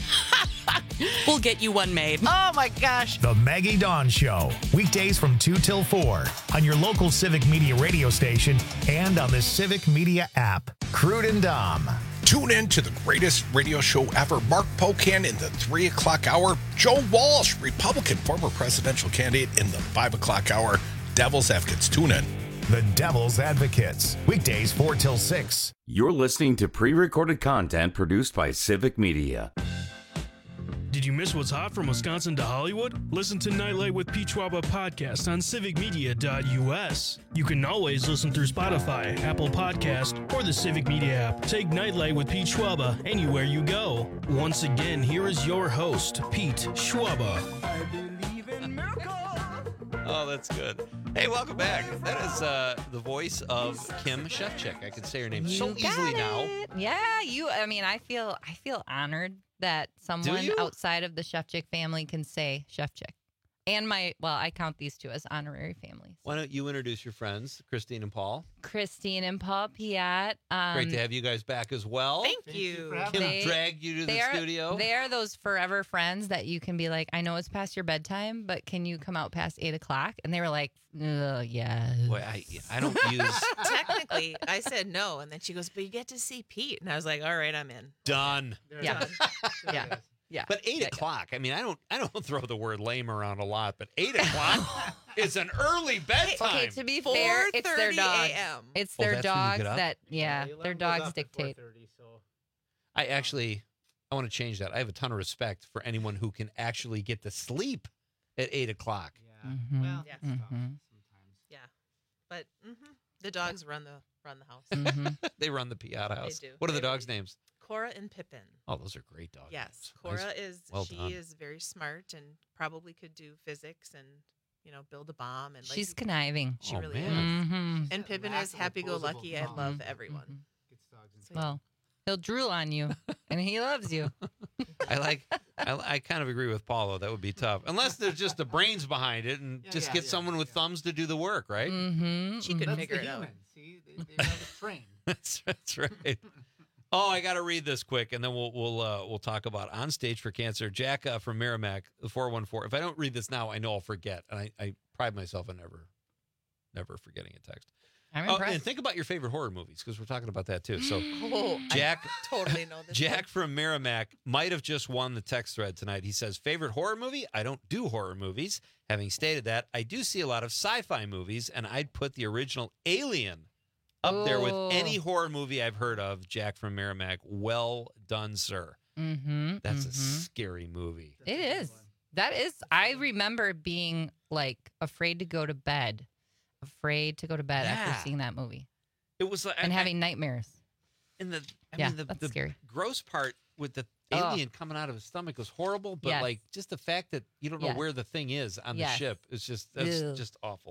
We'll get you one made.
Oh my gosh.
The Maggie Dawn Show. Weekdays from two till four on your local Civic Media radio station and on the Civic Media app. Crude and Dom.
Tune in to the greatest radio show ever. Mark Pocan in the three o'clock hour. Joe Walsh, Republican former presidential candidate, in the five o'clock hour. Devil's Advocates. Tune in.
The Devil's Advocates. Weekdays four till six.
You're listening to pre-recorded content produced by Civic Media.
Did you miss what's hot from Wisconsin to Hollywood? Listen to Nightlight with Pete Schwaba podcast on civic media dot U S. You can always listen through Spotify, Apple Podcast, or the Civic Media app. Take Nightlight with Pete Schwaba anywhere you go. Once again, here is your host, Pete Schwaba.
I believe in miracles. Oh, that's good. Hey, welcome back. That is uh, the voice of Kim Shefchik. I can say her name
You
so
got
easily now.
it. Yeah, you. I mean, I feel I feel honored that someone
you?
outside of the Shefchik family can say Shefchik. And my, well, I count these two as honorary families.
Why don't you introduce your friends, Christine and Paul?
Christine and Paul Piat. Um,
Great to have you guys back as well.
Thank
Thank
you.
Kim
They-
dragged you to
they
the
are,
studio.
They are those forever friends that you can be like, I know it's past your bedtime, but can you come out past eight o'clock? And they were like, uh, yeah.
Boy, I, I don't use
Technically, I said no, and then she goes, "But you get to see Pete," and I was like, "All right, I'm in."
done.
Yeah. yeah. Yeah.
But eight o'clock. I mean, I don't, I don't throw the word lame around a lot, but eight o'clock is an early bedtime.
Okay, to be fair, it's their
four thirty
dogs.
a m.
It's
Oh,
their
that's when you
dogs
get up?
that, yeah, their dogs dictate.
I actually, I want to change that. I have a ton of respect for anyone who can actually get to sleep at eight o'clock.
Mhm,
Well, yeah,
mhm.
yeah, but mhm, the dogs run the run the house.
Mhm.
They run the Piata house.
do.
What are
They
the dogs'
really
names?
Cora and Pippin.
Oh, those are great dogs.
Yes,
Nice.
Cora is
Well
she
done.
is very smart and probably could do physics and you know build a bomb and like,
She's conniving.
She
Oh,
really
man.
is.
Mhm.
And Pippin is happy-go-lucky. I love everyone. So, yeah.
Well, he'll drool on you, and he loves you.
I like. I, I kind of agree with Paulo. That would be tough, unless there's just the brains behind it, and
Yeah,
just
yeah,
get
yeah,
someone with thumbs to do the work, right?
Mm-hmm.
She could
That's
figure
the
it out.
human. See, they, they have it trained.
That's, that's right. Oh, I got to read this quick, and then we'll we'll uh, we'll talk about On Stage for Cancer. Jack uh, from Merrimack, the four one four. If I don't read this now, I know I'll forget, and I, I pride myself on never, never forgetting a text.
I'm
Oh,
impressed.
and think about your favorite horror movies, because we're talking about that too. So,
Oh,
Jack,
I totally know this.
Jack from Merrimack might have just won the text thread tonight. He says, favorite horror movie? I don't do horror movies. Having stated that, I do see a lot of sci-fi movies, and I'd put the original Alien up there with
Oh.
any horror movie I've heard of. Jack from Merrimack. Well done, sir.
Mm-hmm.
That's a
mm-hmm.
scary movie.
It is. That is. I remember being like afraid to go to bed, afraid to go to bed
Yeah.
after seeing that movie,
It was like
and
I-
having nightmares.
And the I
Yeah,
mean the,
that's
the
scary.
gross part with the
Ugh.
alien coming out of his stomach was horrible, but
Yes.
like just the fact that you don't know
Yes.
where the thing is on the
Yes.
ship is just that's
Ugh.
just awful.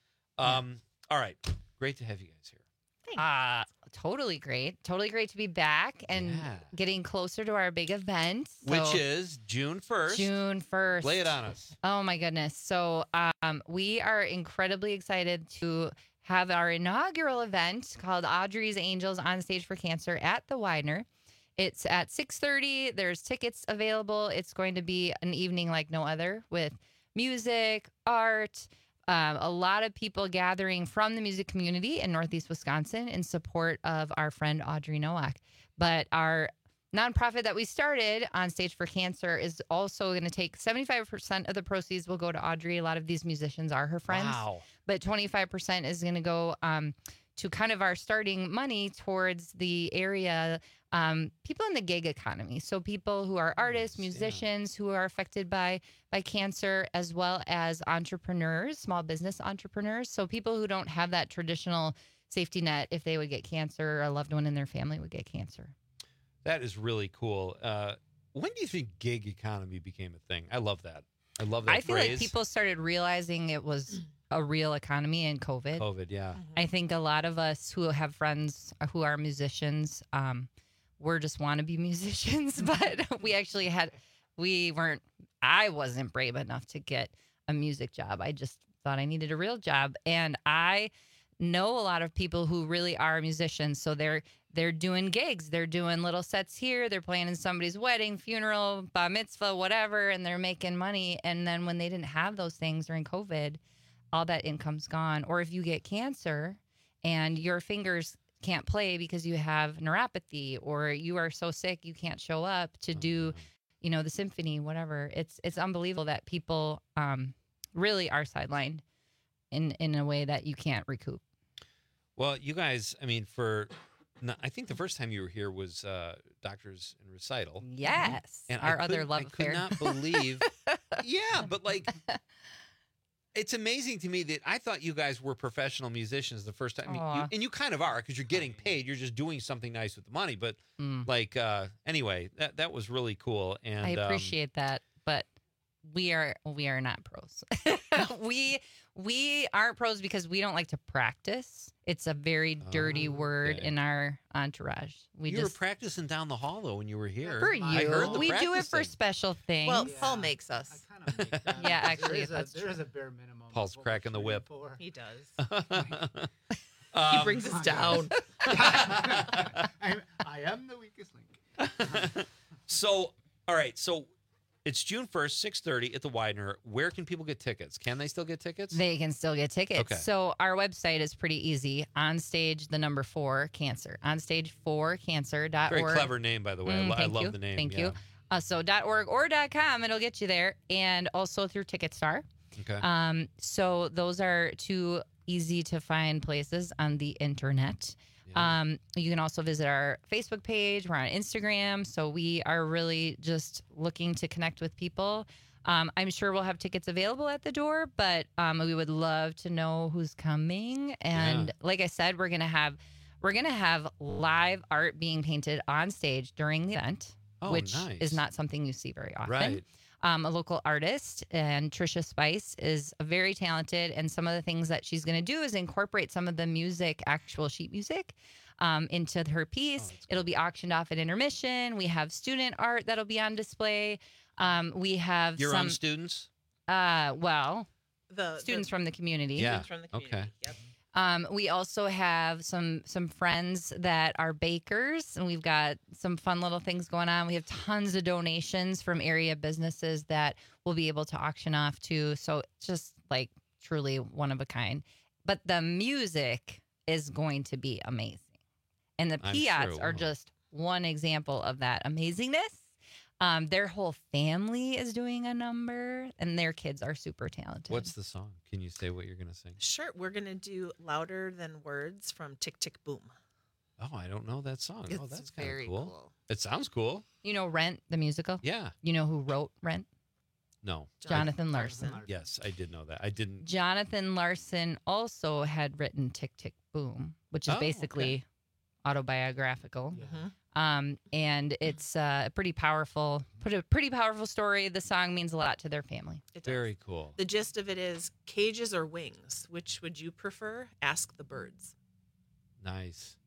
Um all right. Great to have you guys here.
Uh, totally great. Totally great to be back and
Yeah.
getting closer to our big event.
Which
So,
is June first.
June first.
Lay it on us.
Oh my goodness. So um, we are incredibly excited to have our inaugural event called Audrey's Angels on Stage for Cancer at the Widener. It's at six thirty. There's tickets available. It's going to be an evening like no other with music, art, um, a lot of people gathering from the music community in Northeast Wisconsin in support of our friend Audrey Nowak. But our nonprofit that we started, On Stage for Cancer, is also going to take seventy-five percent of the proceeds will go to Audrey. A lot of these musicians are her friends.
Wow.
But twenty-five percent is going to go um, to kind of our starting money towards the area, um, people in the gig economy. So people who are artists, musicians who are affected by by cancer, as well as entrepreneurs, small business entrepreneurs. So people who don't have that traditional safety net if they would get cancer or a loved one in their family would get cancer.
That is really cool. Uh, when do you think gig economy became a thing? I love that. I love that
I feel
phrase.
like people started realizing it was a real economy in COVID.
COVID, yeah.
I think a lot of us who have friends who are musicians, um, we're just wannabe musicians, but we actually had, we weren't, I wasn't brave enough to get a music job. I just thought I needed a real job. And I know a lot of people who really are musicians. So they're they're doing gigs, they're doing little sets here, they're playing in somebody's wedding, funeral, bar mitzvah, whatever, and they're making money. And then when they didn't have those things during COVID, all that income's gone. Or if you get cancer and your fingers can't play because you have neuropathy, or you are so sick you can't show up to do, you know, the symphony, whatever. It's it's unbelievable that people um, really are sidelined in in a way that you can't recoup.
Well, you guys, I mean, for no, I think the first time you were here was uh, Doctors in Recital.
Yes,
and
our
I
other
could-
love
I could
affair.
not believe. Yeah, but like, it's amazing to me that I thought you guys were professional musicians the first time, I mean, you,
Aw.
and you kind of are because you're getting paid. You're just doing something nice with the money. But
Mm.
like, uh, anyway, that that was really cool. And
I
um,
appreciate that, but we are we are not pros. we we aren't pros because we don't like to practice. It's a very dirty word in our entourage. We
you
just
were practicing down the hall though when you were here.
for you.
I heard the
we do it for
practicing.
special things.
Well, Paul makes us.
yeah, actually,
there is, a,
that's
there
true.
is a bare minimum.
Paul's cracking the whip.
He does.
Um,
he brings us down.
I, I am the weakest link.
So, all right. So, it's June first, six thirty at the Widener. Where can people get tickets? Can they still get tickets?
They can still get tickets.
Okay.
So our website is pretty easy. On stage, the number four cancer. On stage four cancer dot org.
Very clever name, by the way. I
Mm,
lo- I,
thank
love
you.
the name.
Thank
yeah.
you. Uh, so .org or .com, it'll get you there, and also through Ticketstar.
Okay.
Um, so those are two easy to find places on the internet. Um, you can also visit our Facebook page. We're on Instagram. So we are really just looking to connect with people. Um, I'm sure we'll have tickets available at the door, but um, we would love to know who's coming. And
Yeah.
like I said, we're gonna have we're gonna have live art being painted on stage during the event,
Oh,
which
nice.
is not something you see very often.
Right.
Um, a local artist, and Trisha Spice is very talented. And some of the things that she's going to do is incorporate some of the music, actual sheet music, um, into her piece. It'll be auctioned off at intermission. We have student art that'll be on display. Um, we have
Your
some
own students?
Uh, well,
The
students
the-
from the community.
Yeah.
Students from the community.
Okay.
Yep.
Um, we also have some some friends that are bakers, and we've got some fun little things going on. We have tons of donations from area businesses that we'll be able to auction off too. So it's just like truly one of a kind. But the music is going to be amazing, and the
I'm
Piats
sure it
are
will.
just one example of that amazingness. Um, their whole family is doing a number, and their kids are super talented.
What's the song? Can you say what you're going to sing?
Sure, we're gonna do "Louder Than Words" from Tick Tick Boom.
Oh, I don't know that song. oh,
It's
that's kind
very
of cool.
cool.
It sounds cool.
You know Rent, the musical?
Yeah.
You know who wrote Rent?
No.
Jonathan Larson.
Yes, I did know that. I didn't.
Jonathan Larson also had written Tick Tick Boom, which is
Oh,
basically autobiographical.
Mhm.
Um, and it's uh, a pretty powerful, put a pretty powerful story. The song means a lot to their family.
It does.
Very cool.
The gist of it is cages or wings. Which would you prefer? Ask the birds.
Nice.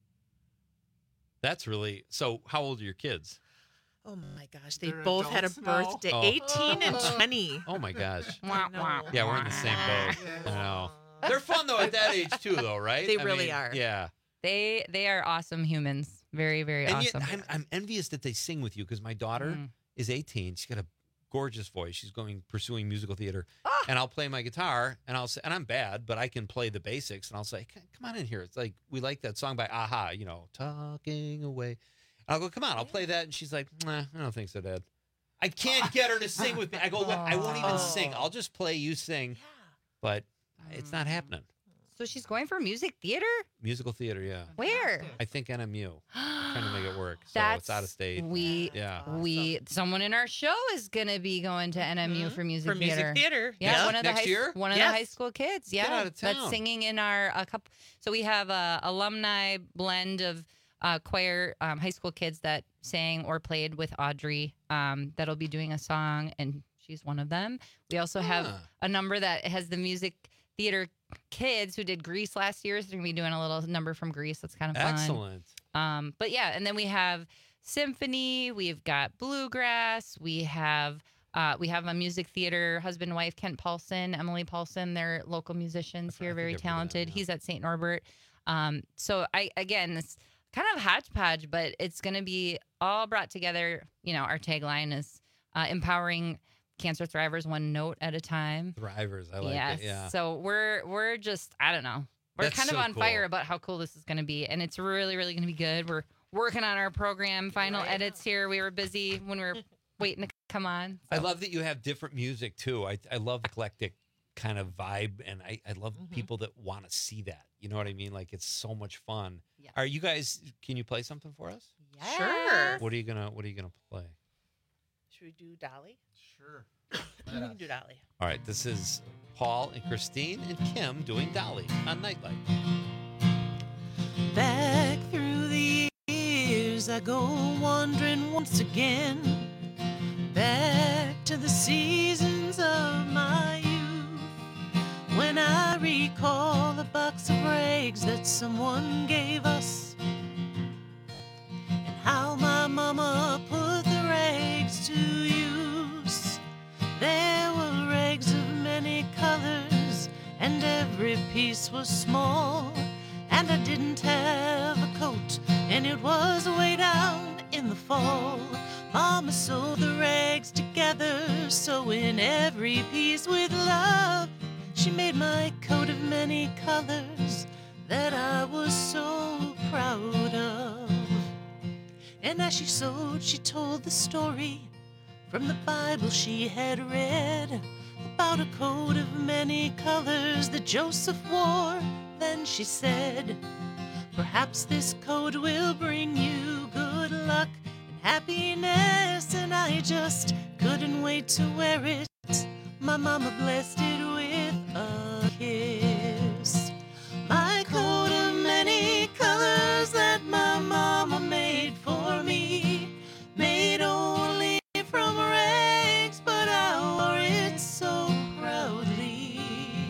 That's really. So, how old are your kids?
Oh my gosh, they
They're
both had a
adults now?
birthday.
Oh.
eighteen and twenty.
Oh my gosh.
I know.
Yeah, we're in the same boat. I know. They're fun though at that age too, though, right?
They
I
really
mean,
are.
Yeah.
They they are awesome humans. Very very
And
awesome.
yet, I'm, I'm envious that they sing with you because my daughter
Mm.
is eighteen. She's got a gorgeous voice. She's going pursuing musical theater,
Ah!
and I'll play my guitar, and I'll say, and I'm bad, but I can play the basics, and I'll say, "C- "Come on in here." It's like we like that song by Aha, you know, "Talking Away." And I'll go, "Come on, I'll play that," and she's like, "Nah, I don't think so, Dad." I can't get her to sing with me. I go, "Look, I won't even sing. I'll just play, you sing," but it's not happening.
So she's going for music theater?
Musical theater, yeah.
Where?
I think N M U. I'm trying to make it work. So
That's
it's out of state.
We
Yeah.
we someone in our show is gonna be going to N M U for music
For music
theater.
theater,
Yeah,
yeah.
one of the
Next
high,
year?
one of
Yes.
the high school kids. Yeah,
Get out of
that's
town.
singing in our a couple. So we have a alumni blend of uh, choir um, high school kids that sang or played with Audrey. Um, that'll be doing a song, and she's one of them. We also have
Ah.
a number that has the music theater kids who did Grease last year. So they're gonna be doing a little number from Grease. That's kind of fun.
Excellent.
Um, but yeah, and then we have symphony, we've got bluegrass, we have Uh, we have a music theater husband and wife, Kent Paulson, Emily Paulson. They're local musicians here, very talented. He's at Saint Norbert. Um, so I again, it's kind of hodgepodge, but it's going to be all brought together. You know, our tagline is uh, empowering cancer thrivers one note at a time.
Thrivers, I like
yes.
it. Yeah.
So we're we're just I don't know. We're
That's
kind of
so
on
cool.
fire about how cool this is going to be, and it's really really going to be good. We're working on our program, final
Right.
edits here. We were busy when we were waiting to come on.
I love that you have different music too. I I love eclectic kind of vibe, and I I love
Mm-hmm.
people that want to see that. You know what I mean? Like it's so much fun. Are you guys? Can you play something for us?
Sure.
What are you gonna What are you gonna play?
Should we do Dolly?
Sure.
We can do Dolly.
All right. This is Paul and Christine and Kim doing Dolly on Nightlight.
Back through the years, I go wandering once again. Back to the seasons of my youth, when I recall a box of rags that someone gave us, and how my mama put the rags to use. There were rags of many colors, and every piece was small. And I didn't have a coat, and it was way down in the fall. Mama sewed the rags together, sewing every piece with love. She made my coat of many colors that I was so proud of. And as she sewed, she told the story from the Bible she had read about a coat of many colors that Joseph wore. Then she said, perhaps this coat will bring you good luck and happiness. And I just couldn't wait to wear it. My mama blessed it with a kiss. My coat of many colors that my mama made for me, made only from rags, but I wore it so proudly.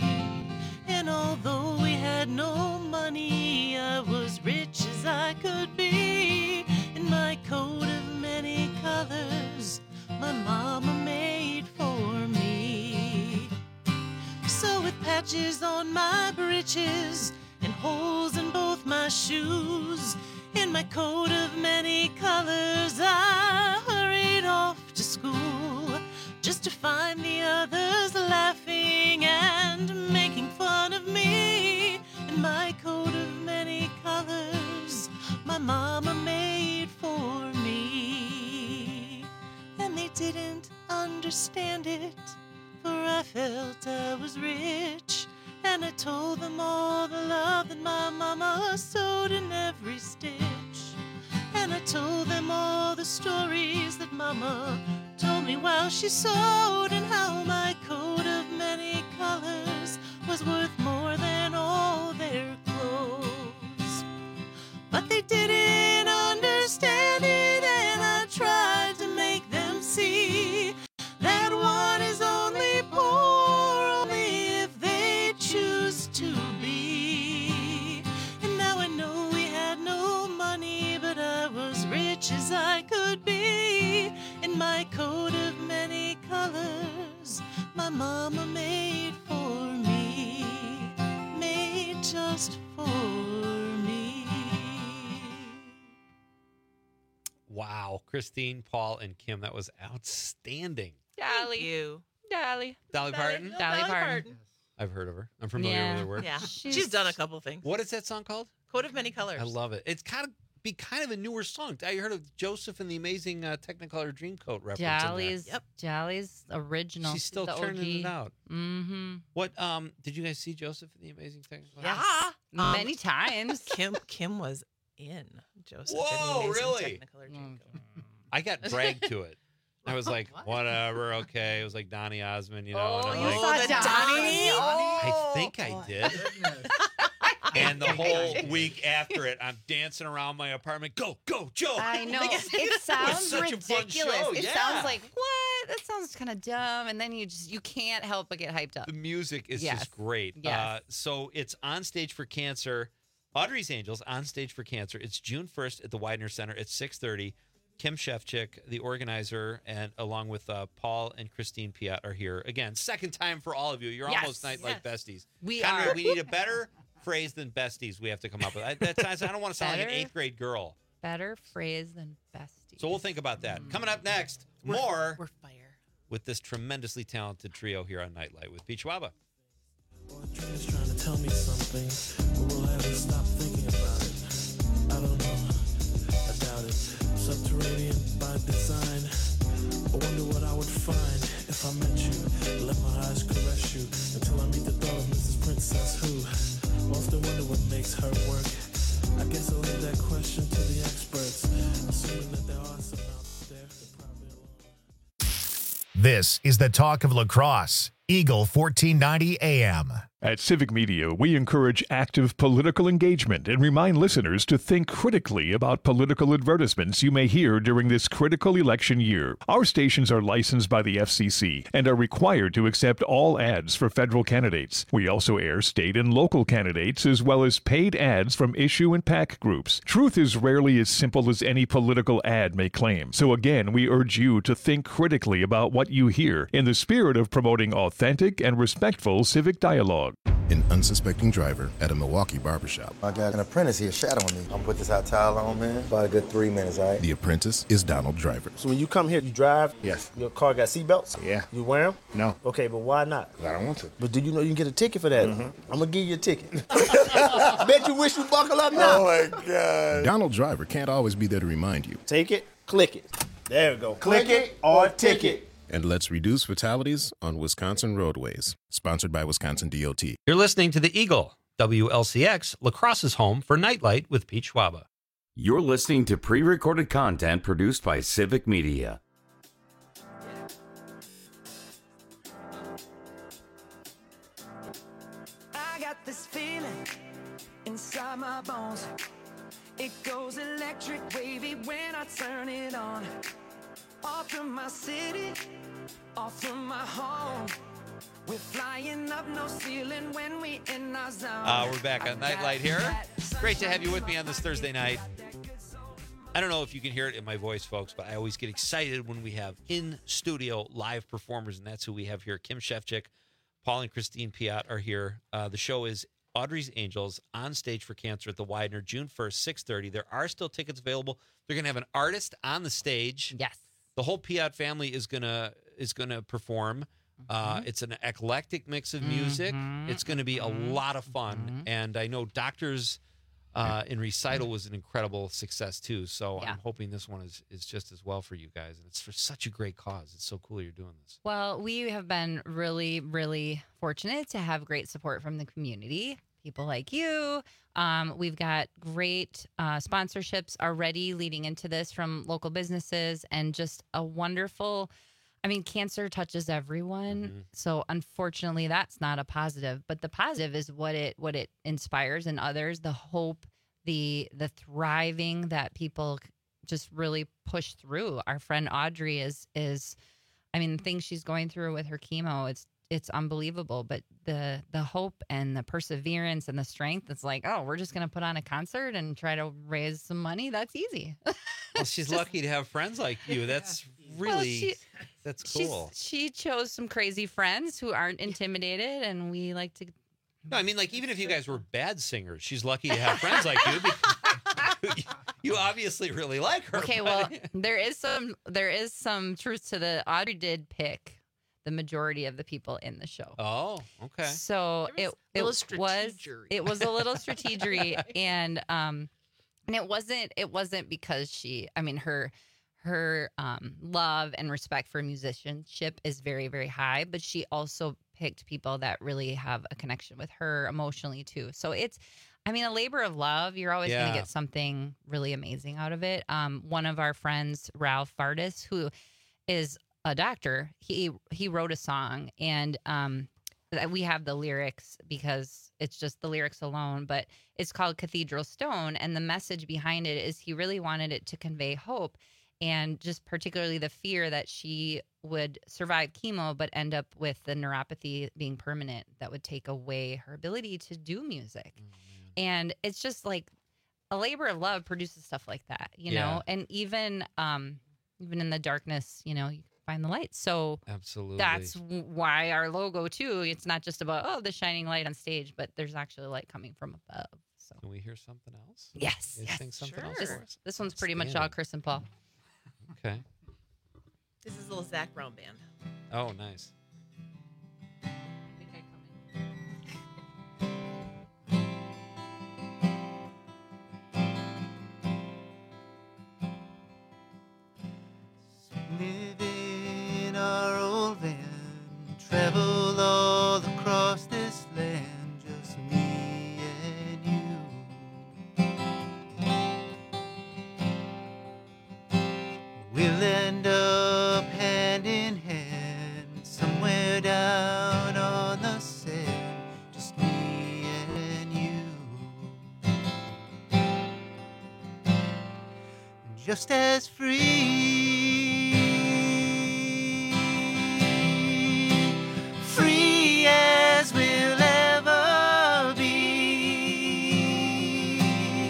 And although we had no money, I was rich as I could be. In my coat of many colors, my mama made for me. So with patches on my breeches and holes in both my shoes, in my coat of many colors, I hurried off to school, just to find the others laughing and making fun of me. In my coat of many colors, my mama made for me. And they didn't understand it, for I felt I was rich. And I told them all the love that my mama sewed in every stitch. And I told them all the stories that mama told me while she sewed, and how my coat of many colors was worth more than all their clothes. But they didn't understand it, and I tried to make them see that one is only poor only if they choose to be. And now I know we had no money, but I was rich as I could be. In my coat of many colors, my mama made for me, made just for me.
Wow, Christine, Paul, and Kim, that was outstanding.
Dolly.
You.
Dolly.
Dolly Parton?
No,
Dolly Parton.
I've heard of her. I'm familiar
Yeah.
with her work.
Yeah.
She's-
She's done a couple things.
What is that song called?
Coat of Many Colors.
I love it. It's kind of be kind of a newer song. I heard of Joseph and the Amazing uh, Technicolor Dreamcoat reference.
Jolly's,
in there.
Jolly's original.
She's still
the
turning
O G.
it out.
Mm-hmm.
What um did you guys see Joseph and the Amazing Technicolor?
Yeah.
Um, Many times.
Kim Kim was in Joseph.
Whoa,
and the Amazing
really?
Technicolor Dreamcoat.
I got dragged to it. I was like, whatever, okay. It was like Donny Osmond, you know.
Oh,
and I'm
you
like,
saw Donnie?
I think I did. And the whole week after it, I'm dancing around my apartment. Go, go, Joe!
I know.
Like,
It sounds
such a fun
ridiculous.
show,
It
yeah.
sounds like, what? That sounds kind of dumb. And then you just, you can't help but get hyped up.
The music is
Yes.
just great.
Yes.
Uh, so it's On Stage for Cancer. Audrey's Angels, On Stage for Cancer. It's June first at the Widener Center at six thirty. Kim Shefchick, the organizer, and along with uh, Paul and Christine Piat are here again. Second time for all of you. You're
Yes.
almost Nightlight besties.
We
Conrad,
are.
We need a better phrase than besties. We have to come up with. I, that sounds, I don't want to sound like an
Better?
eighth grade girl.
Better phrase than bestie.
So we'll think about that.
Mm.
Coming up next,
We're-
more
We're fire.
with this tremendously talented trio here on Nightlight with Peach Waba.
Is trying to tell me something, but will I ever stop thinking about it? I don't know. I doubt it. Subterranean by design. I wonder what I would find if I met you. Let my eyes caress you until I meet the thought of Missus Princess who often wonder what makes her work. I guess I'll leave that question to the experts, assuming that there are some out there that probably alone.
This is the talk of lacrosse. Eagle fourteen ninety A M.
At Civic Media, we encourage active political engagement and remind listeners to think critically about political advertisements you may hear during this critical election year. Our stations are licensed by the F C C and are required to accept all ads for federal candidates. We also air state and local candidates as well as paid ads from issue and PAC groups. Truth is rarely as simple as any political ad may claim. So again, we urge you to think critically about what you hear in the spirit of promoting authentic and respectful civic dialogue.
An unsuspecting driver at a Milwaukee barbershop.
I got an apprentice here shadowing me. I'm gonna put this hot towel on, man. About a good three minutes, all right?
The apprentice is Donald Driver.
So when you come here, you drive?
Yes.
Your car got seatbelts?
Yeah.
You wear them?
No.
Okay, but why not?
I don't want to.
But do you know you can get a ticket for that? Mm-hmm. I'm gonna give you a ticket. Bet you wish you buckle up now.
Oh my God. Donald Driver can't always be there to remind you.
Take it, click it. There we go. Click it or ticket.
And let's reduce fatalities on Wisconsin roadways. Sponsored by Wisconsin D O T.
You're listening to the Eagle, W L C X, Lacrosse's home for Nightlight with Peach Waba.
You're listening to pre-recorded content produced by Civic Media.
I got this feeling inside my bones. It goes electric wavy when I turn it on. Off from my city, off from my home. We're flying up no ceiling when we in our zone.
Uh, we're back on Nightlight here. Great to have you with me on this Thursday night. I don't know if you can hear it in my voice, folks, but I always get excited when we have in-studio live performers, and that's who we have here. Kim Shefchick, Paul and Christine Piat are here. Uh, the show is Audrey's Angels on Stage for Cancer at the Widener, June first, six thirty. There are still tickets available. They're going to have an artist on the stage.
Yes.
The whole Piat family is gonna is gonna perform. Uh, it's an eclectic mix of music.
Mhm.
It's going to be a lot of fun, and I know Doctors uh, in Recital was an incredible success too. So
Yeah.
I'm hoping this one is is just as well for you guys, and it's for such a great cause. It's so cool you're doing this.
Well, we have been really, really fortunate to have great support from the community, people like you. Um, we've got great uh, sponsorships already leading into this from local businesses and just a wonderful, I mean, cancer touches everyone. So unfortunately, that's not a positive, but the positive is what it what it inspires in others, the hope, the the thriving that people just really push through. Our friend Audrey is is I mean, the things she's going through with her chemo, it's it's unbelievable, but the the hope and the perseverance and the strength, it's like, oh, we're just going to put on a concert and try to raise some money. That's easy.
Well, she's lucky to have friends like you. That's really
Well, she-
that's
She's-
cool.
She chose some crazy friends who aren't intimidated, and we like to.
No, I mean, like, even if you guys were bad singers, she's lucky to have friends like you. Because you obviously really like her.
Okay,
but-
well, there is some there is some truth to the Audrey did pick the majority of the people in the show.
Oh, okay.
So it
a
it
little
was
strategery.
it was a little strategery, and um, and it wasn't it wasn't because she. I mean, her her um love and respect for musicianship is very very high, but she also picked people that really have a connection with her emotionally too. So it's. I mean, a labor of love, you're always going
Yeah.
to get something really amazing out of it. Um, one of our friends, Ralph Vardis, who is a doctor, he he wrote a song, and um, we have the lyrics because it's just the lyrics alone, but it's called Cathedral Stone, and the message behind it is he really wanted it to convey hope, and just particularly the fear that she would survive chemo but end up with the neuropathy being permanent that would take away her ability to do music. And it's just like, a labor of love produces stuff like that, you
Yeah.
know, and even um, even in the darkness, you know, you can find the light. So
Absolutely.
that's w- why our logo too. It's not just about oh the shining light on stage, but there's actually light coming from above. So
Can we hear something else?
yes,
You guys
yes,
sing something
sure.
else
This,
for us?
this one's pretty much all
Outstanding.
Chris and Paul.
Okay.
This is a little Zach Brown band.
Oh, nice.
Live in our old van, travel all across this land, just me and you. We'll end up hand in hand, somewhere down on the sand, just me and you. Just as free, free as we'll ever be.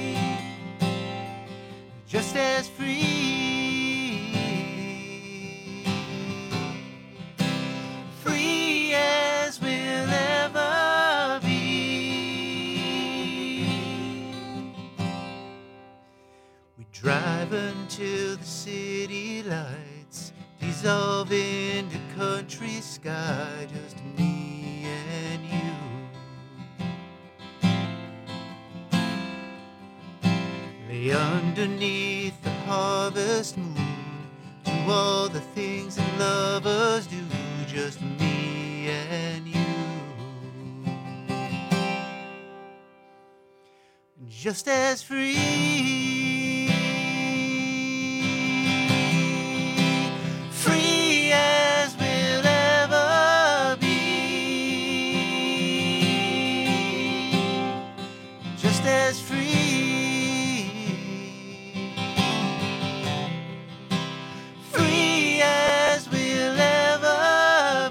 Just as free, free as we'll ever be. We drive until the city lights dissolve into country sky, just me and you. Lay underneath the harvest moon, do all the things that lovers do, just me and you. Just as free, free as we'll ever be. Just as free, free as we'll ever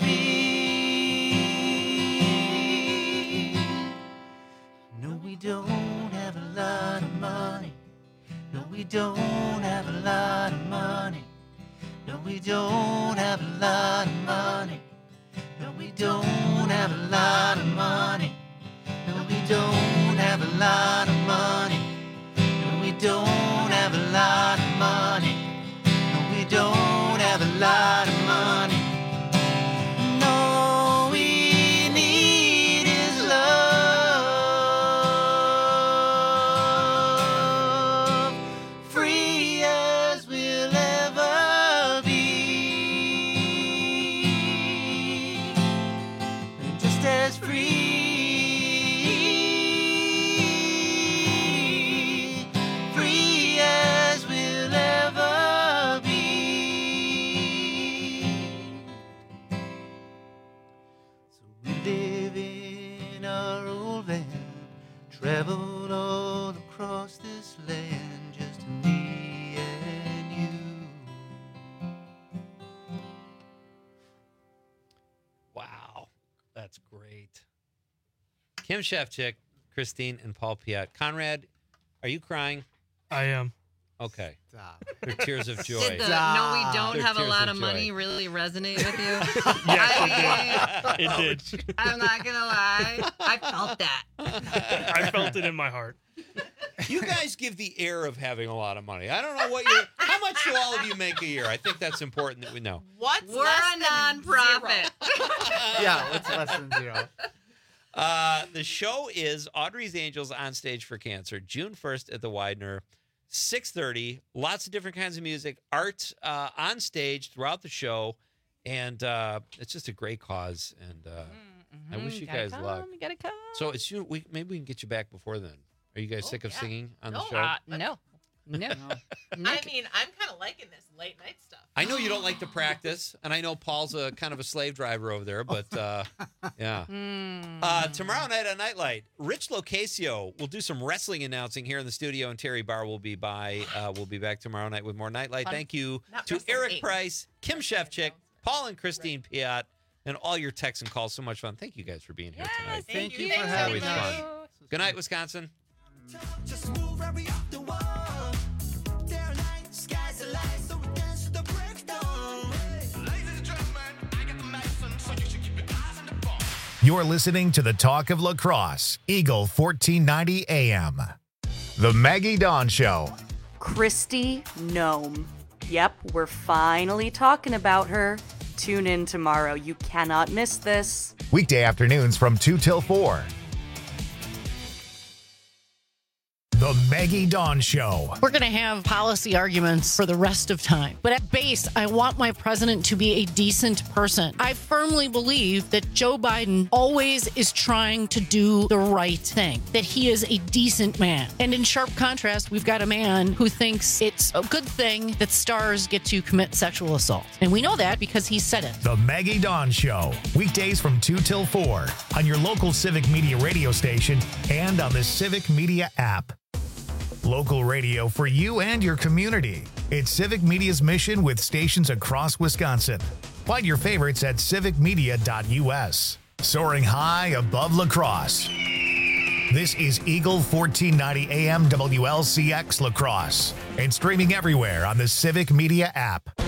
be. No, we don't have a lot of money. No, we don't have a lot of money. No, we don't have a lot of money. No, we don't have a lot of money. No, we don't have a lot of money. No, we don't have a lot of money. No, we don't have a lot of money. No, we need is love. Free as we'll ever be. And just as free, free as we'll ever be. So we live in our old van, traveled all across this land, just me and you.
Wow. That's great. Kim Shevchik, Christine, and Paul Piat. Conrad, are you crying?
I am.
Okay. They're tears of joy.
Did the no, we don't
They're
have a
tears
lot
of
of
joy.
money really resonate with you?
Yes, it did. It did.
I'm not gonna lie, I felt that.
I felt it in my heart.
You guys give the air of having a lot of money. I don't know what you. How much do all of you make a year? I think that's important that we know.
What's
We're
less
a
than
nonprofit.
Yeah, it's less than zero.
Uh, the show is Audrey's Angels on Stage for Cancer, June first at the Widener, six thirty. Lots of different kinds of music, art uh, on stage throughout the show, and uh, it's just a great cause. And uh, I wish you
Gotta
guys
come,
luck.
You gotta come.
So it's you. We maybe we can get you back before then. Are you guys
Oh,
sick of
yeah.
singing on
No,
the show?
Uh, no, no.
I mean, I'm kind of liking this late night stuff.
I know you don't like to practice, and I know Paul's a kind of a slave driver over there, but uh, yeah. Uh, tomorrow night on Nightlight, Rich Locasio will do some wrestling announcing here in the studio, and Terry Barr will be by. Uh, we'll be back tomorrow night with more Nightlight.
Fun.
Thank you
Not
to
wrestling
Eric
eight.
Price, Kim Shevchik, Paul and Christine Piat, and all your texts and calls. So much fun. Thank you guys for being here tonight.
Thank you
Thank
for
you.
having
Always
us.
fun. Good night, Wisconsin.
Just move, hurry up.
You're listening to the Talk of Lacrosse, Eagle fourteen ninety A M. The Maggie Dawn Show.
Kristi Noem. Yep, we're finally talking about her. Tune in tomorrow. You cannot miss this.
Weekday afternoons from two till four. The Maggie Dawn Show.
We're going to have policy arguments for the rest of time. But at base, I want my president to be a decent person. I firmly believe that Joe Biden always is trying to do the right thing, that he is a decent man. And in sharp contrast, we've got a man who thinks it's a good thing that stars get to commit sexual assault. And we know that because he said it.
The Maggie Dawn Show. Weekdays from two till four on your local Civic Media radio station and on the Civic Media app. Local radio for you and your community. It's Civic Media's mission with stations across Wisconsin. Find your favorites at civic media dot U S. Soaring high above Lacrosse. This is Eagle fourteen ninety A M W L C X Lacrosse and streaming everywhere on the Civic Media app.